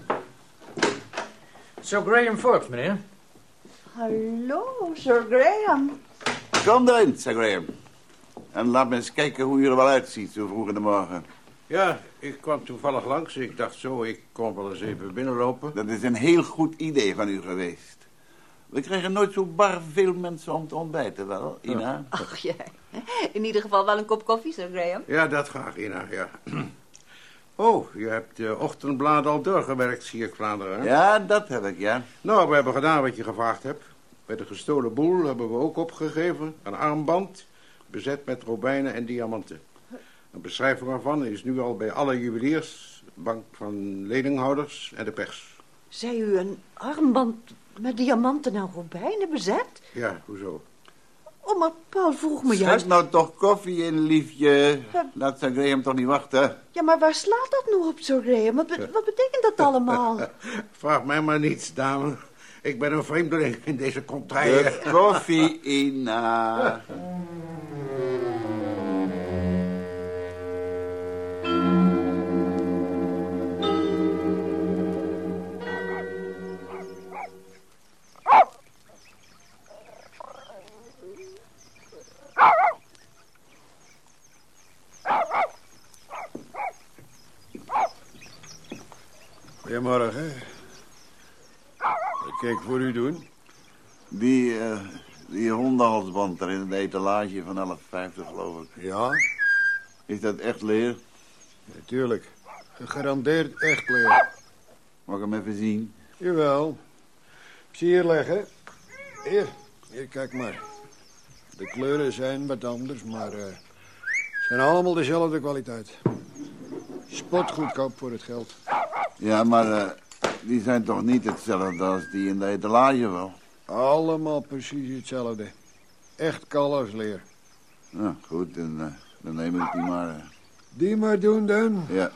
Sir Graham Forbes, meneer. Hallo, Sir Graham. Kom erin, Sir Graham. En laat me eens kijken hoe je er wel uitziet zo vroeg in de morgen. Ja, ik kwam toevallig langs. Ik dacht zo, ik kom wel eens even binnenlopen. Dat is een heel goed idee van u geweest. We krijgen nooit zo bar veel mensen om te ontbijten, wel, Ina? Ach, jij. In ieder geval wel een kop koffie, Sir Graham. Ja, dat graag, Ina, ja. Oh, je hebt de ochtendbladen al doorgewerkt, zie ik, Vlaanderen. Hè? Ja, dat heb ik, ja. Nou, we hebben gedaan wat je gevraagd hebt. Bij de gestolen boel hebben we ook opgegeven een armband, bezet met robijnen en diamanten. Een beschrijving waarvan is nu al bij alle juweliers, bank van leninghouders en de pers. Zei u een armband met diamanten en robijnen bezet? Ja, hoezo? Oh, maar Paul vroeg me juist... Schenk nou toch koffie in, liefje. Laat Sir Graham toch niet wachten. Ja, maar waar slaat dat nou op, Sir Graham? Wat betekent dat allemaal? Vraag mij maar niets, dame. Ik ben een vreemdeling in deze contraille. De koffie, Ina. Goedemorgen. Wat kan ik voor u doen? Die hondenhalsband daar in de etalage van 11,50 geloof ik. Ja? Is dat echt leer? Natuurlijk. Gegarandeerd echt leer. Mag ik hem even zien? Jawel. Ik zie hier leggen. Hier, kijk maar. De kleuren zijn wat anders, maar zijn allemaal dezelfde kwaliteit. Spotgoedkoop voor het geld. Ja, maar die zijn toch niet hetzelfde als die in de etalage wel? Allemaal precies hetzelfde. Echt kalfsleer. Ja, goed, dan neem ik die maar. Die maar doen dan? Ja.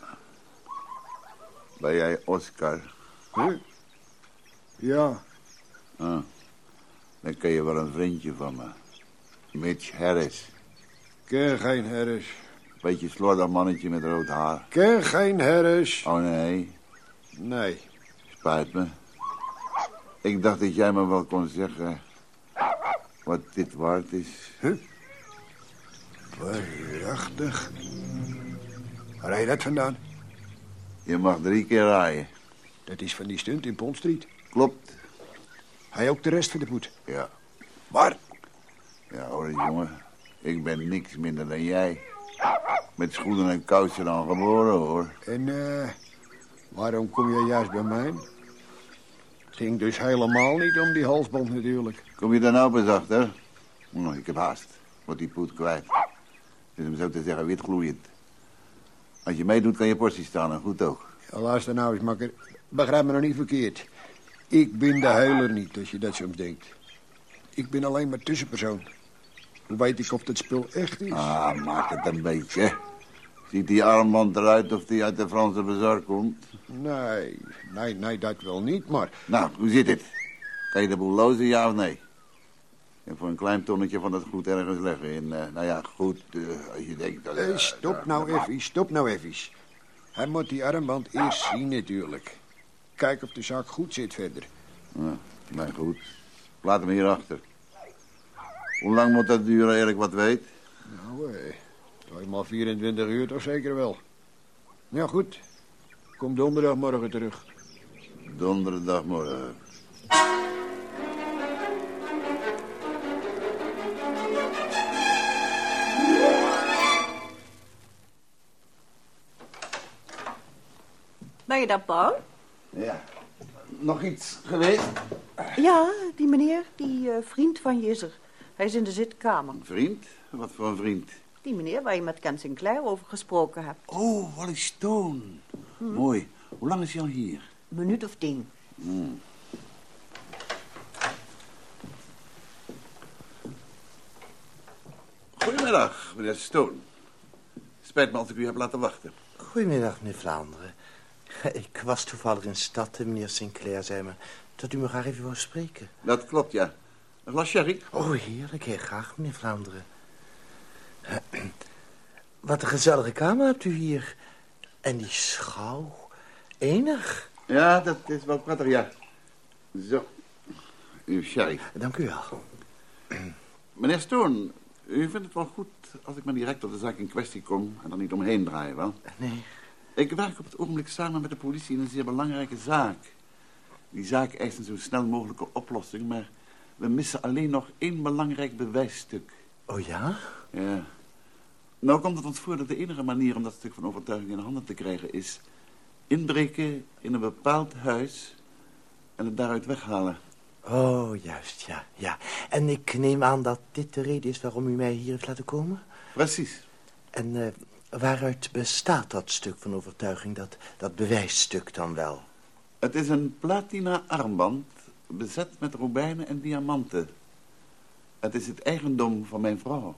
Ben jij Oscar? Huh? Ja. Ah, dan ken je wel een vriendje van me. Mitch Harris. Ken geen Harris. Beetje slordig mannetje met rood haar. Ken geen Harris. Oh, nee. Nee. Spijt me. Ik dacht dat jij me wel kon zeggen wat dit waard is. Huh? Waarachtig. Waar heb je dat vandaan? Je mag 3 keer raaien. Dat is van die stunt in Pond Street. Klopt. Hij ook de rest van de poet? Ja. Waar? Ja hoor, jongen. Ik ben niks minder dan jij. Met schoenen en kousen dan geboren, hoor. En waarom kom je juist bij mij? Het ging dus helemaal niet om die halsband natuurlijk. Kom je daar nou pas achter? Oh, ik heb haast. Wordt die poet kwijt. Dus om zo te zeggen witgloeiend. Als je meedoet kan je portie staan en goed ook. Ja, luister nou eens, makker. Begrijp me nou niet verkeerd. Ik ben de huiler niet, als je dat soms denkt. Ik ben alleen maar tussenpersoon. Hoe weet ik of dat spul echt is? Ah, maak het een beetje. Ziet die armband eruit of die uit de Franse bazaar komt? Nee, dat wel niet, maar... Nou, hoe zit het? Kan je de boel lozen, ja of nee? En voor een klein tonnetje van dat goed ergens leggen in... nou ja, goed, als je denkt dat... Stop nou even. Hij moet die armband eerst zien natuurlijk. Kijk of de zaak goed zit verder. Ja, nou goed. Laat hem hier achter. Hoe lang moet dat duren, eerlijk wat weet? Nou, eenmaal 24 uur toch zeker wel. Ja, goed. Kom donderdagmorgen terug. Donderdagmorgen. Ben je daar, Paul? Ja. Nog iets geweest? Ja, die meneer, die vriend van je is er. Hij is in de zitkamer. Vriend? Wat voor een vriend? Die meneer waar je met Ken Sinclair over gesproken hebt. Oh, Wally Stone. Mooi. Hoe lang is hij al hier? Een minuut of 10. Goedemiddag, meneer Stone. Spijt me als ik u heb laten wachten. Goedemiddag, meneer Vlaanderen. Ik was toevallig in stad en meneer Sinclair zei me dat u me graag even wou spreken. Dat klopt, ja. Een glas sherry? Oh, heerlijk. Heel graag, meneer Vlaanderen. Wat een gezellige kamer hebt u hier. En die schouw. Enig. Ja, dat is wel prettig, ja. Zo. Uw sherry. Dank u wel. Meneer Stone, u vindt het wel goed als ik maar direct op de zaak in kwestie kom en er niet omheen draai, wel? Nee. Ik werk op het ogenblik samen met de politie in een zeer belangrijke zaak. Die zaak eist een zo snel mogelijke oplossing, maar we missen alleen nog 1 belangrijk bewijsstuk. Oh ja? Ja. Nou komt het ons voor dat de enige manier om dat stuk van overtuiging in handen te krijgen is inbreken in een bepaald huis en het daaruit weghalen. Oh, juist, ja. En ik neem aan dat dit de reden is waarom u mij hier heeft laten komen? Precies. En waaruit bestaat dat stuk van overtuiging, dat bewijsstuk dan wel? Het is een platina armband, bezet met robijnen en diamanten. Het is het eigendom van mijn vrouw.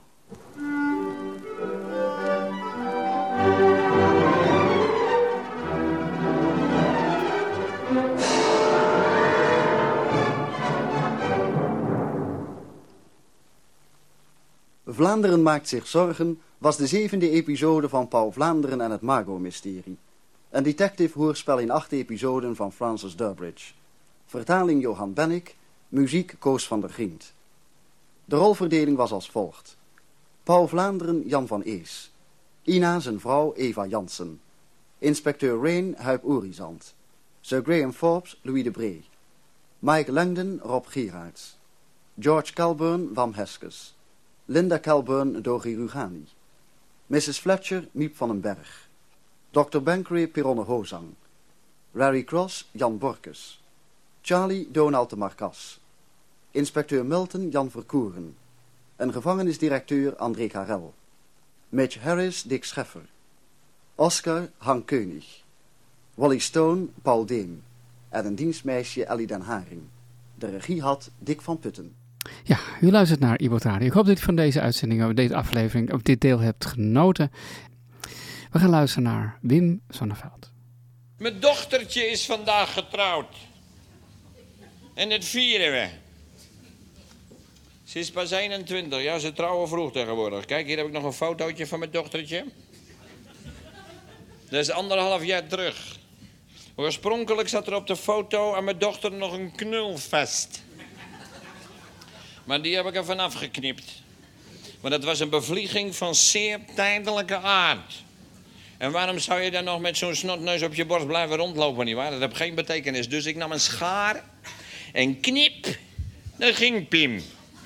Vlaanderen maakt zich zorgen was de 7e episode van Paul Vlaanderen en het Margot-mysterie. Een detective-hoorspel in 8 episoden van Francis Durbridge. Vertaling Johan Bennick, muziek Koos van der Grient. De rolverdeling was als volgt. Paul Vlaanderen Jan van Ees. Ina zijn vrouw Eva Jansen. Inspecteur Rain Huip Oerizant. Sir Graham Forbes, Louis de Bree. Mike Langdon, Rob Gerards. George Calburn, Wam Heskes. Linda Calburn, Dori Rugani. Mrs. Fletcher, Miep van den Berg. Dr. Bankery, Pironne Hozang. Larry Cross, Jan Borkes. Charlie, Donald de Marcas. Inspecteur Milton, Jan Verkoeren. En gevangenisdirecteur André Karel. Mitch Harris, Dick Scheffer. Oscar, Hank Keunig. Wally Stone, Paul Deen. En een dienstmeisje Ellie den Haring. De regie had Dick van Putten. Ja, u luistert naar Ibo Radio. Ik hoop dat u van deze uitzending, of deze aflevering, op dit deel hebt genoten. We gaan luisteren naar Wim Sonneveld. Mijn dochtertje is vandaag getrouwd. En dat vieren we. Ze is pas 21. Ja, ze trouwen vroeg tegenwoordig. Kijk, hier heb ik nog een fotootje van mijn dochtertje. Dat is 1,5 jaar terug. Oorspronkelijk zat er op de foto aan mijn dochter nog een knulvest. Maar die heb ik er vanaf geknipt. Want dat was een bevlieging van zeer tijdelijke aard. En waarom zou je dan nog met zo'n snotneus op je borst blijven rondlopen, nietwaar? Dat heeft geen betekenis. Dus ik nam een schaar en knip. Daar ging Pim.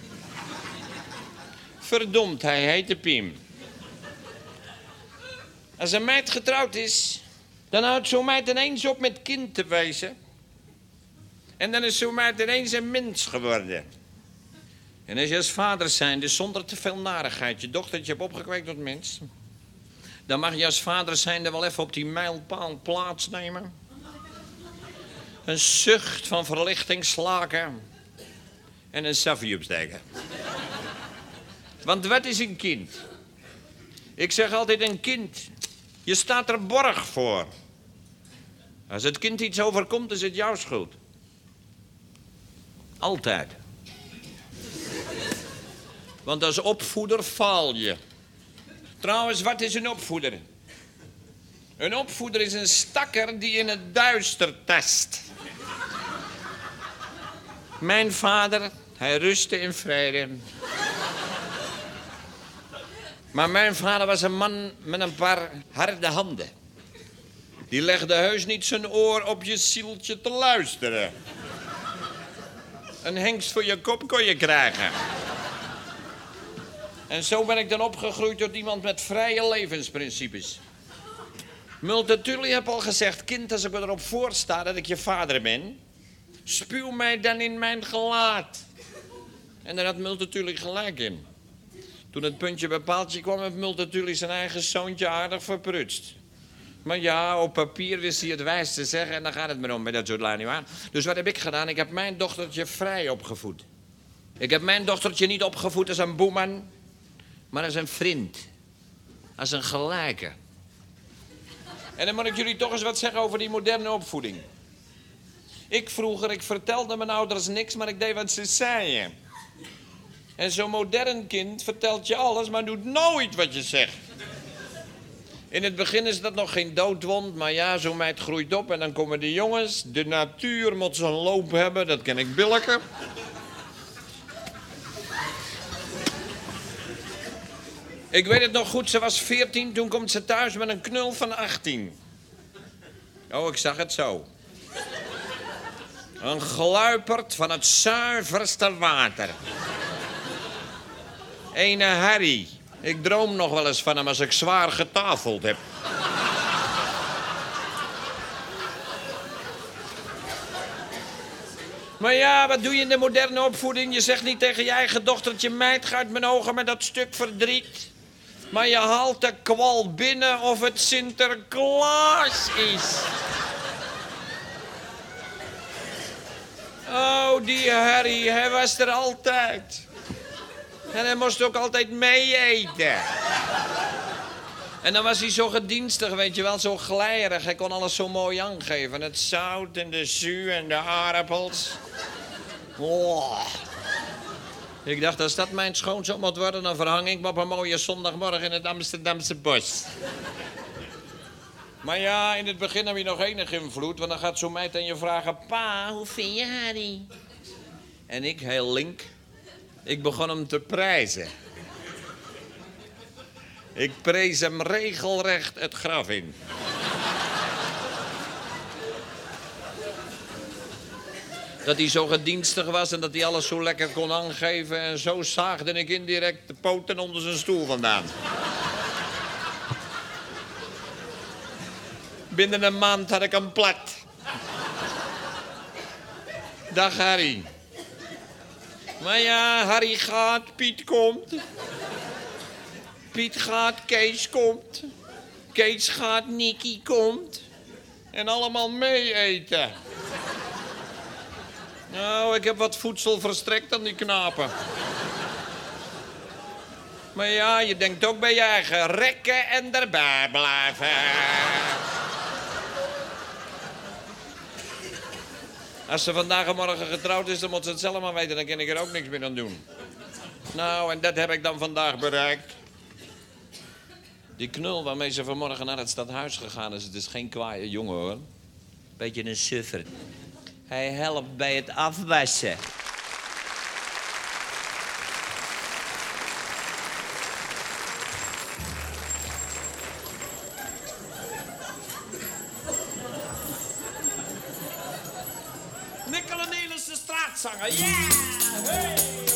Verdomd, hij heette Pim. Als een meid getrouwd is, dan houdt zo'n meid ineens op met kind te wezen. En dan is zo'n meid ineens een mens geworden. En als je als vader zijnde zonder te veel narigheid je dochtertje hebt opgekweekt tot mens, dan mag je als vader zijnde wel even op die mijlpaal plaatsnemen. Een zucht van verlichting slaken en een saffie opsteken. Want wat is een kind? Ik zeg altijd een kind. Je staat er borg voor. Als het kind iets overkomt, is het jouw schuld. Altijd. Want als opvoeder faal je. Trouwens, wat is een opvoeder? Een opvoeder is een stakker die in het duister tast. Mijn vader, hij rustte in vrede. Maar mijn vader was een man met een paar harde handen. Die legde heus niet zijn oor op je zieltje te luisteren. Een hengst voor je kop kon je krijgen. En zo ben ik dan opgegroeid tot iemand met vrije levensprincipes. Multatuli heb al gezegd, kind, als ik erop voorsta dat ik je vader ben, spuw mij dan in mijn gelaat. En daar had Multatuli gelijk in. Toen het puntje bij paaltje kwam, heeft Multatuli zijn eigen zoontje aardig verprutst. Maar ja, op papier wist hij het wijs te zeggen en dan gaat het maar om bij dat soort lui, nietwaar? Dus wat heb ik gedaan? Ik heb mijn dochtertje vrij opgevoed. Ik heb mijn dochtertje niet opgevoed als een boeman, maar als een vriend. Als een gelijke. En dan moet ik jullie toch eens wat zeggen over die moderne opvoeding. Ik vertelde mijn ouders niks, maar ik deed wat ze zeiden. En zo'n modern kind vertelt je alles, maar doet nooit wat je zegt. In het begin is dat nog geen doodwond, maar ja, zo'n meid groeit op en dan komen de jongens. De natuur moet zo'n loop hebben, dat ken ik billijken. Ik weet het nog goed, ze was 14, toen komt ze thuis met een knul van 18. Oh, ik zag het zo. Een gluiperd van het zuiverste water. Ene Harry. Ik droom nog wel eens van hem als ik zwaar getafeld heb. Maar ja, wat doe je in de moderne opvoeding? Je zegt niet tegen je eigen dochtertje, meid, ga uit mijn ogen met dat stuk verdriet. Maar je haalt de kwal binnen of het Sinterklaas is. Oh, die Harry, hij was er altijd. En hij moest ook altijd mee eten. En dan was hij zo gedienstig, weet je wel, zo glijerig. Hij kon alles zo mooi aangeven. Het zout en de zuur en de aardappels. Oh. Ik dacht, als dat mijn schoonzoon moet worden, dan verhang ik me op een mooie zondagmorgen in het Amsterdamse bos. Maar ja, in het begin heb je nog enig invloed, want dan gaat zo'n meid aan je vragen, pa, hoe vind je Harry? En ik, heel link, ik begon hem te prijzen. Ik prees hem regelrecht het graf in. Dat hij zo gedienstig was en dat hij alles zo lekker kon aangeven. En zo zaagde ik indirect de poten onder zijn stoel vandaan. Binnen een maand had ik hem plat. Dag Harry. Maar ja, Harry gaat, Piet komt. Piet gaat, Kees komt. Kees gaat, Nicky komt. En allemaal mee eten. Nou, ik heb wat voedsel verstrekt aan die knapen. Maar ja, je denkt ook bij je eigen rekken en erbij blijven. Als ze vandaag en morgen getrouwd is, dan moet ze het zelf maar weten. Dan kan ik er ook niks meer aan doen. Nou, en dat heb ik dan vandaag bereikt. Die knul waarmee ze vanmorgen naar het stadhuis gegaan is, het is geen kwaaie jongen, hoor. Beetje een suffer. Hij helpt bij het afwassen. Nicola Nelissen straatzanger, ja! Yeah! Hey!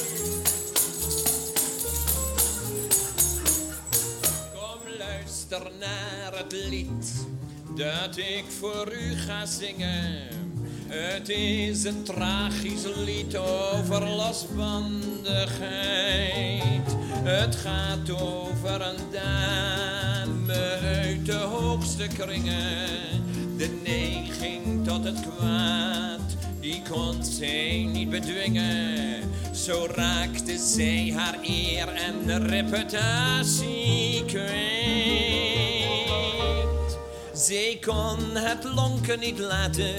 Kom, luister naar het lied dat ik voor u ga zingen. Het is een tragisch lied over losbandigheid. Het gaat over een dame uit de hoogste kringen. De neiging tot het kwaad, die kon zij niet bedwingen. Zo raakte zij haar eer en de reputatie kwijt. Zij kon het lonken niet laten.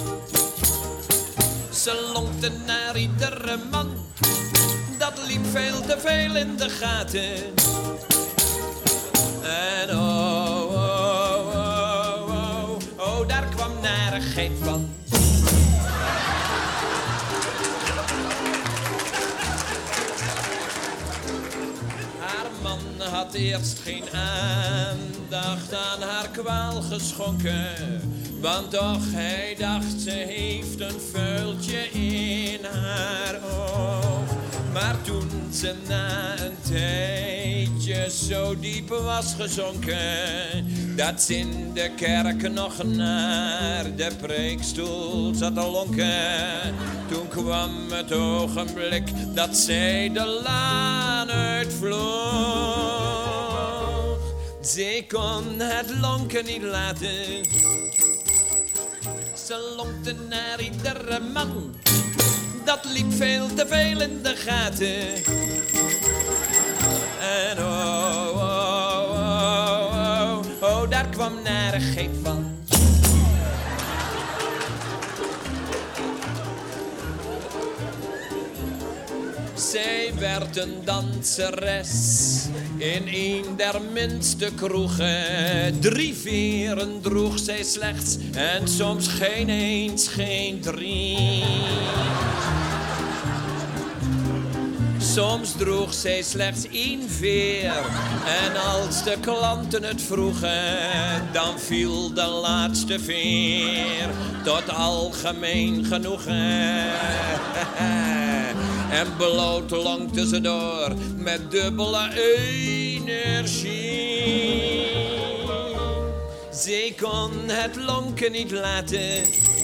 Ze lonkte naar iedere man. Dat liep veel te veel in de gaten. En oh, oh, oh, oh, oh, daar kwam narigheid van. Haar man had eerst geen aandacht aan haar kwaal geschonken. Want toch, hij dacht, ze heeft een vuiltje in haar oog. Maar toen ze na een tijdje zo diep was gezonken, dat ze in de kerk nog naar de preekstoel zat te lonken, toen kwam het ogenblik dat zij de laan uitvloog. Zij kon het lonken niet laten. Ze lonkte naar iedere man. Dat liep veel te veel in de gaten. En oh, oh, oh, oh, oh, daar kwam narigheid van. Zij werd een danseres in een der minste kroegen. 3 veren droeg zij slechts en soms geen eens, geen 3. Soms droeg zij slechts 1 veer. En als de klanten het vroegen, dan viel de laatste veer tot algemeen genoegen. En bloot lonkte ze door met dubbele energie. Zij kon het lonken niet laten.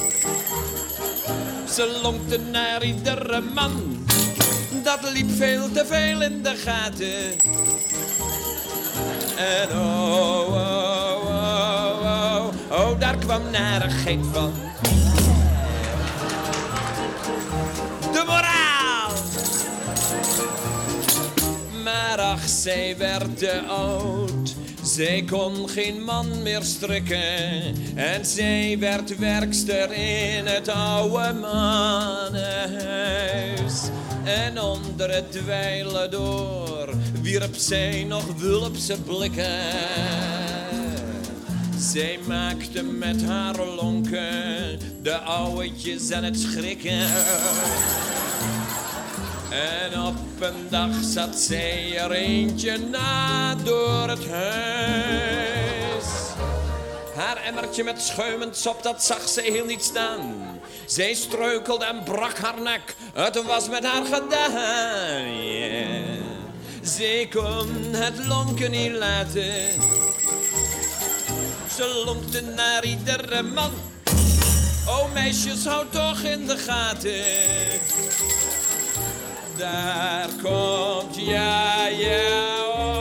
Ze lonkte naar iedere man. Dat liep veel te veel in de gaten. En oh, oh, oh, oh, oh, daar kwam narigheid van. De moraal! Maar ach, zij werd te oud. Zij kon geen man meer strikken. En zij werd werkster in het oude mannenhuis. En onder het dweilen door wierp zij nog wulpse blikken. Zij maakte met haar lonken de ouwetjes aan het schrikken. En op een dag zat zij er eentje na door het huis. Haar emmertje met schuimend sop, dat zag zij heel niet staan. Zij struikelde en brak haar nek, het was met haar gedaan. Yeah. Zij kon het lonken niet laten. Ze lonkte naar iedere man. Oh meisjes, houd toch in de gaten. Daar komt ja, ja, oh.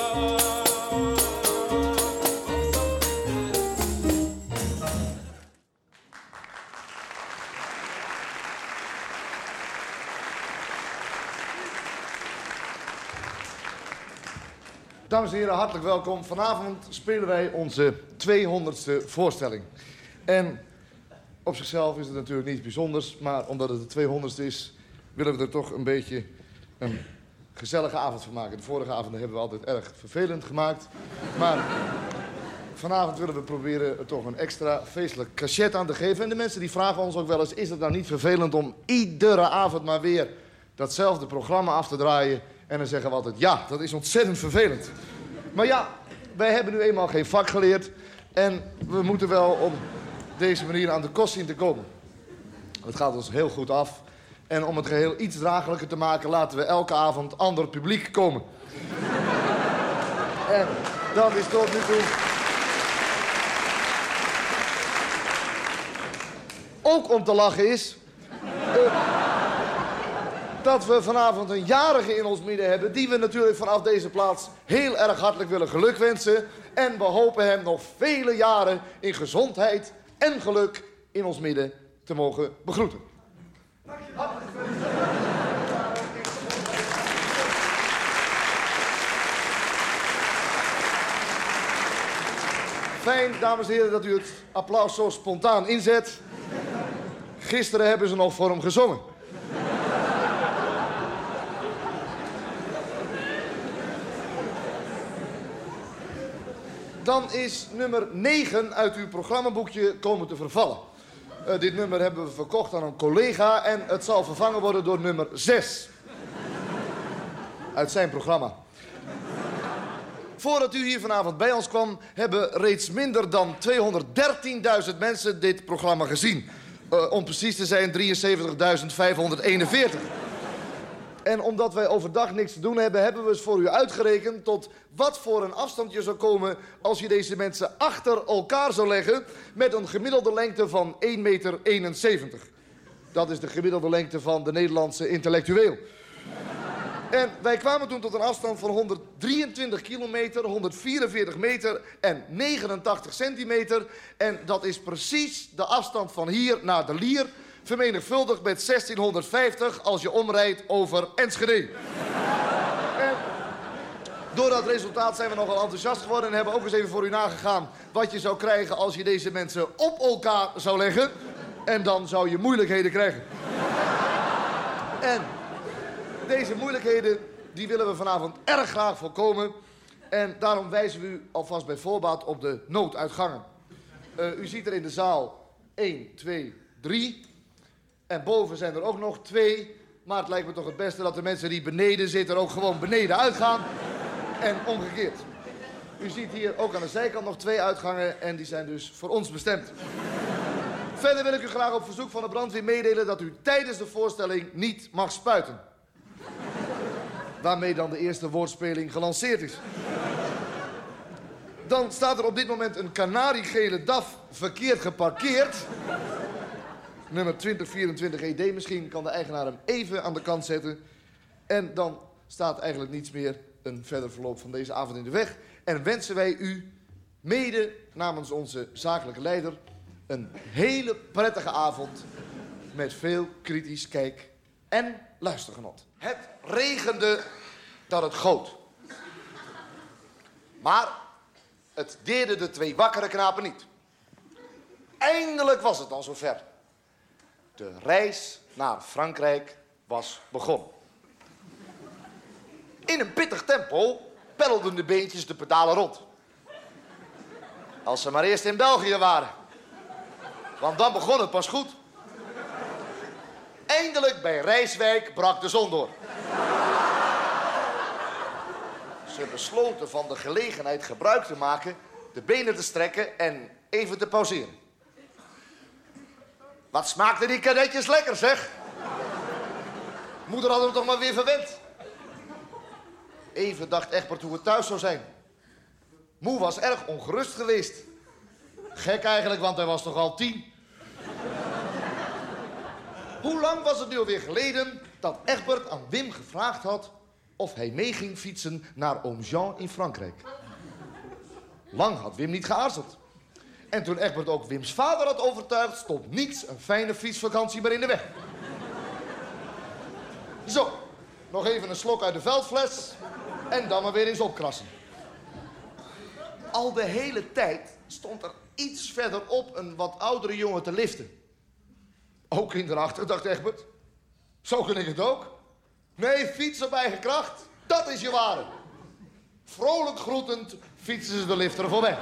Dames en heren, hartelijk welkom. Vanavond spelen wij onze 200ste voorstelling. En op zichzelf is het natuurlijk niets bijzonders, maar omdat het de 200ste is, willen we er toch een beetje een gezellige avond van maken. De vorige avonden hebben we altijd erg vervelend gemaakt. Maar vanavond willen we proberen er toch een extra feestelijk cachet aan te geven. En de mensen die vragen ons ook wel eens, is het nou niet vervelend om iedere avond maar weer datzelfde programma af te draaien? En dan zeggen we altijd, ja, dat is ontzettend vervelend. Maar ja, wij hebben nu eenmaal geen vak geleerd. En we moeten wel op deze manier aan de kost zien te komen. Het gaat ons heel goed af. En om het geheel iets draaglijker te maken, laten we elke avond ander publiek komen. En dat is tot nu toe ook om te lachen is dat we vanavond een jarige in ons midden hebben, die we natuurlijk vanaf deze plaats heel erg hartelijk willen gelukwensen. En we hopen hem nog vele jaren in gezondheid en geluk in ons midden te mogen begroeten. Fijn, dames en heren, dat u het applaus zo spontaan inzet. Gisteren hebben ze nog voor hem gezongen. Dan is nummer 9 uit uw programmaboekje komen te vervallen. Dit nummer hebben we verkocht aan een collega en het zal vervangen worden door nummer 6. Uit zijn programma. Voordat u hier vanavond bij ons kwam, hebben reeds minder dan 213.000 mensen dit programma gezien. Om precies te zijn 73.541. En omdat wij overdag niks te doen hebben, hebben we eens voor u uitgerekend tot wat voor een afstand je zou komen als je deze mensen achter elkaar zou leggen met een gemiddelde lengte van 1,71 meter. Dat is de gemiddelde lengte van de Nederlandse intellectueel. En wij kwamen toen tot een afstand van 123 kilometer, 144 meter en 89 centimeter. En dat is precies de afstand van hier naar de Lier, vermenigvuldigd met 1650 als je omrijdt over Enschede. En door dat resultaat zijn we nogal enthousiast geworden en hebben ook eens even voor u nagegaan wat je zou krijgen als je deze mensen op elkaar zou leggen. En dan zou je moeilijkheden krijgen. En deze moeilijkheden die willen we vanavond erg graag voorkomen. En daarom wijzen we u alvast bij voorbaat op de nooduitgangen. U ziet er in de zaal 1, 2, 3. En boven zijn er ook nog 2. Maar het lijkt me toch het beste dat de mensen die beneden zitten ook gewoon beneden uitgaan. En omgekeerd. U ziet hier ook aan de zijkant nog 2 uitgangen en die zijn dus voor ons bestemd. Verder wil ik u graag op verzoek van de brandweer meedelen dat u tijdens de voorstelling niet mag spuiten. Waarmee dan de eerste woordspeling gelanceerd is. Dan staat er op dit moment een kanariegele DAF verkeerd geparkeerd. Nummer 2024 ED, misschien kan de eigenaar hem even aan de kant zetten. En dan staat eigenlijk niets meer een verder verloop van deze avond in de weg. En wensen wij u, mede namens onze zakelijke leider, een hele prettige avond met veel kritisch kijk- en luistergenot. Het regende dat het goot. Maar het deerde de 2 wakkere knapen niet. Eindelijk was het al zover. De reis naar Frankrijk was begonnen. In een pittig tempo peddelden de beentjes de pedalen rond. Als ze maar eerst in België waren. Want dan begon het pas goed. Eindelijk bij Rijswijk brak de zon door. Ze besloten van de gelegenheid gebruik te maken de benen te strekken en even te pauzeren. Wat smaakten die kadetjes lekker, zeg. Moeder had hem toch maar weer verwend. Even dacht Egbert hoe het thuis zou zijn. Moe was erg ongerust geweest. Gek eigenlijk, want hij was toch al 10. Hoe lang was het nu alweer geleden dat Egbert aan Wim gevraagd had of hij mee ging fietsen naar Oom Jean in Frankrijk? Lang had Wim niet geaarzeld. En toen Egbert ook Wims vader had overtuigd, stond niets een fijne fietsvakantie meer in de weg. Zo, nog even een slok uit de veldfles en dan maar weer eens opkrassen. Al de hele tijd stond er iets verderop een wat oudere jongen te liften. Ook kinderachtig, dacht Egbert. Zo kan ik het ook. Nee, fiets op eigen kracht, dat is je ware. Vrolijk groetend fietsen ze de lifter voorbij.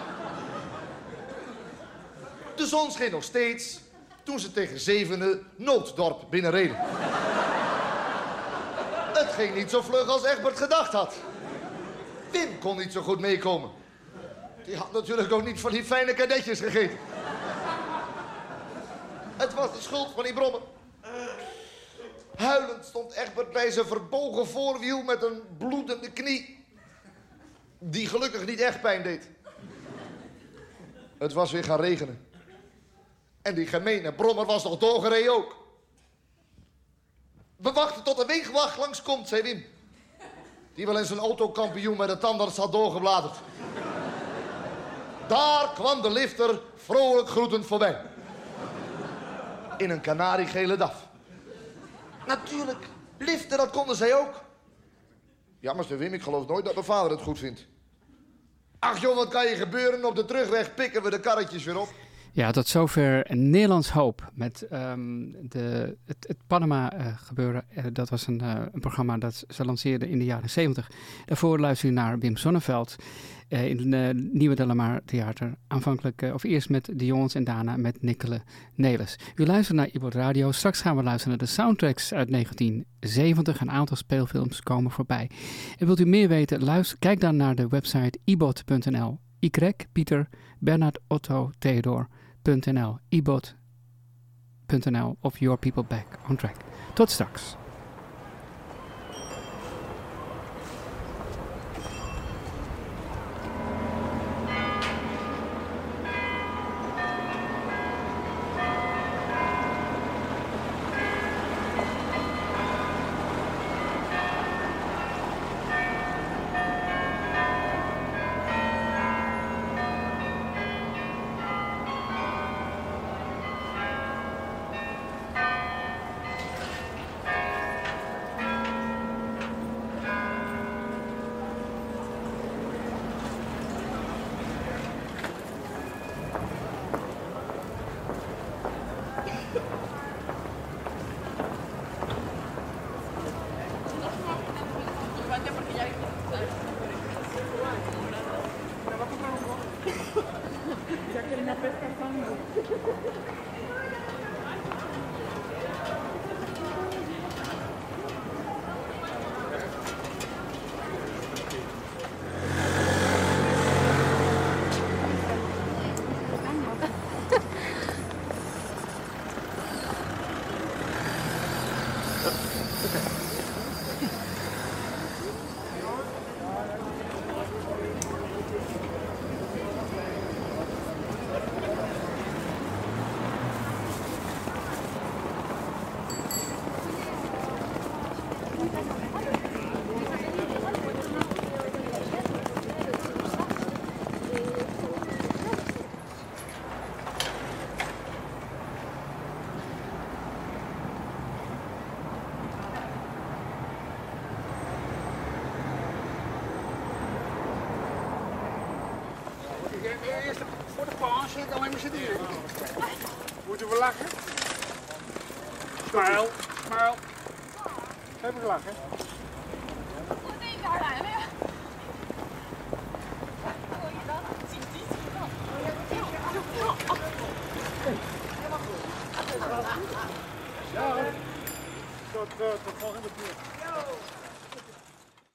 De zon scheen nog steeds toen ze tegen 7 Nooddorp binnenreden. Het ging niet zo vlug als Egbert gedacht had. Wim kon niet zo goed meekomen. Die had natuurlijk ook niet van die fijne kadetjes gegeten. Het was de schuld van die brommer. Huilend stond Egbert bij zijn verbogen voorwiel met een bloedende knie. Die gelukkig niet echt pijn deed. Het was weer gaan regenen. En die gemene brommer was nog doorgereden ook. We wachten tot de wegenwacht langskomt, zei Wim. Die wel eens een autokampioen met de tandarts had doorgebladerd. Daar kwam de lifter vrolijk groetend voorbij. In een kanariegele DAF. Natuurlijk, liften, dat konden zij ook. Ja, maar Wim, ik geloof nooit dat mijn vader het goed vindt. Ach joh, wat kan je gebeuren? Op de terugweg pikken we de karretjes weer op. Ja, tot zover Nederlands Hoop met het Panama-gebeuren. Dat was een programma dat ze lanceerden in de jaren 70. Daarvoor luister je naar Wim Sonneveld in het Nieuwe De La Mar Theater. Aanvankelijk, of eerst met de jongens en daarna met Nicola Nelis. U luistert naar Ibot Radio. Straks gaan we luisteren naar de soundtracks uit 1970. Een aantal speelfilms komen voorbij. En wilt u meer weten, kijk dan naar de website ibot.nl. Pieter, Bernard, Otto, Theodor.nl, ibot.nl of Your People Back on Track. Tot straks. Eerst voor de paas, dan hebben ze die. Moeten we lachen? Smile, smile. Hebben we gelachen?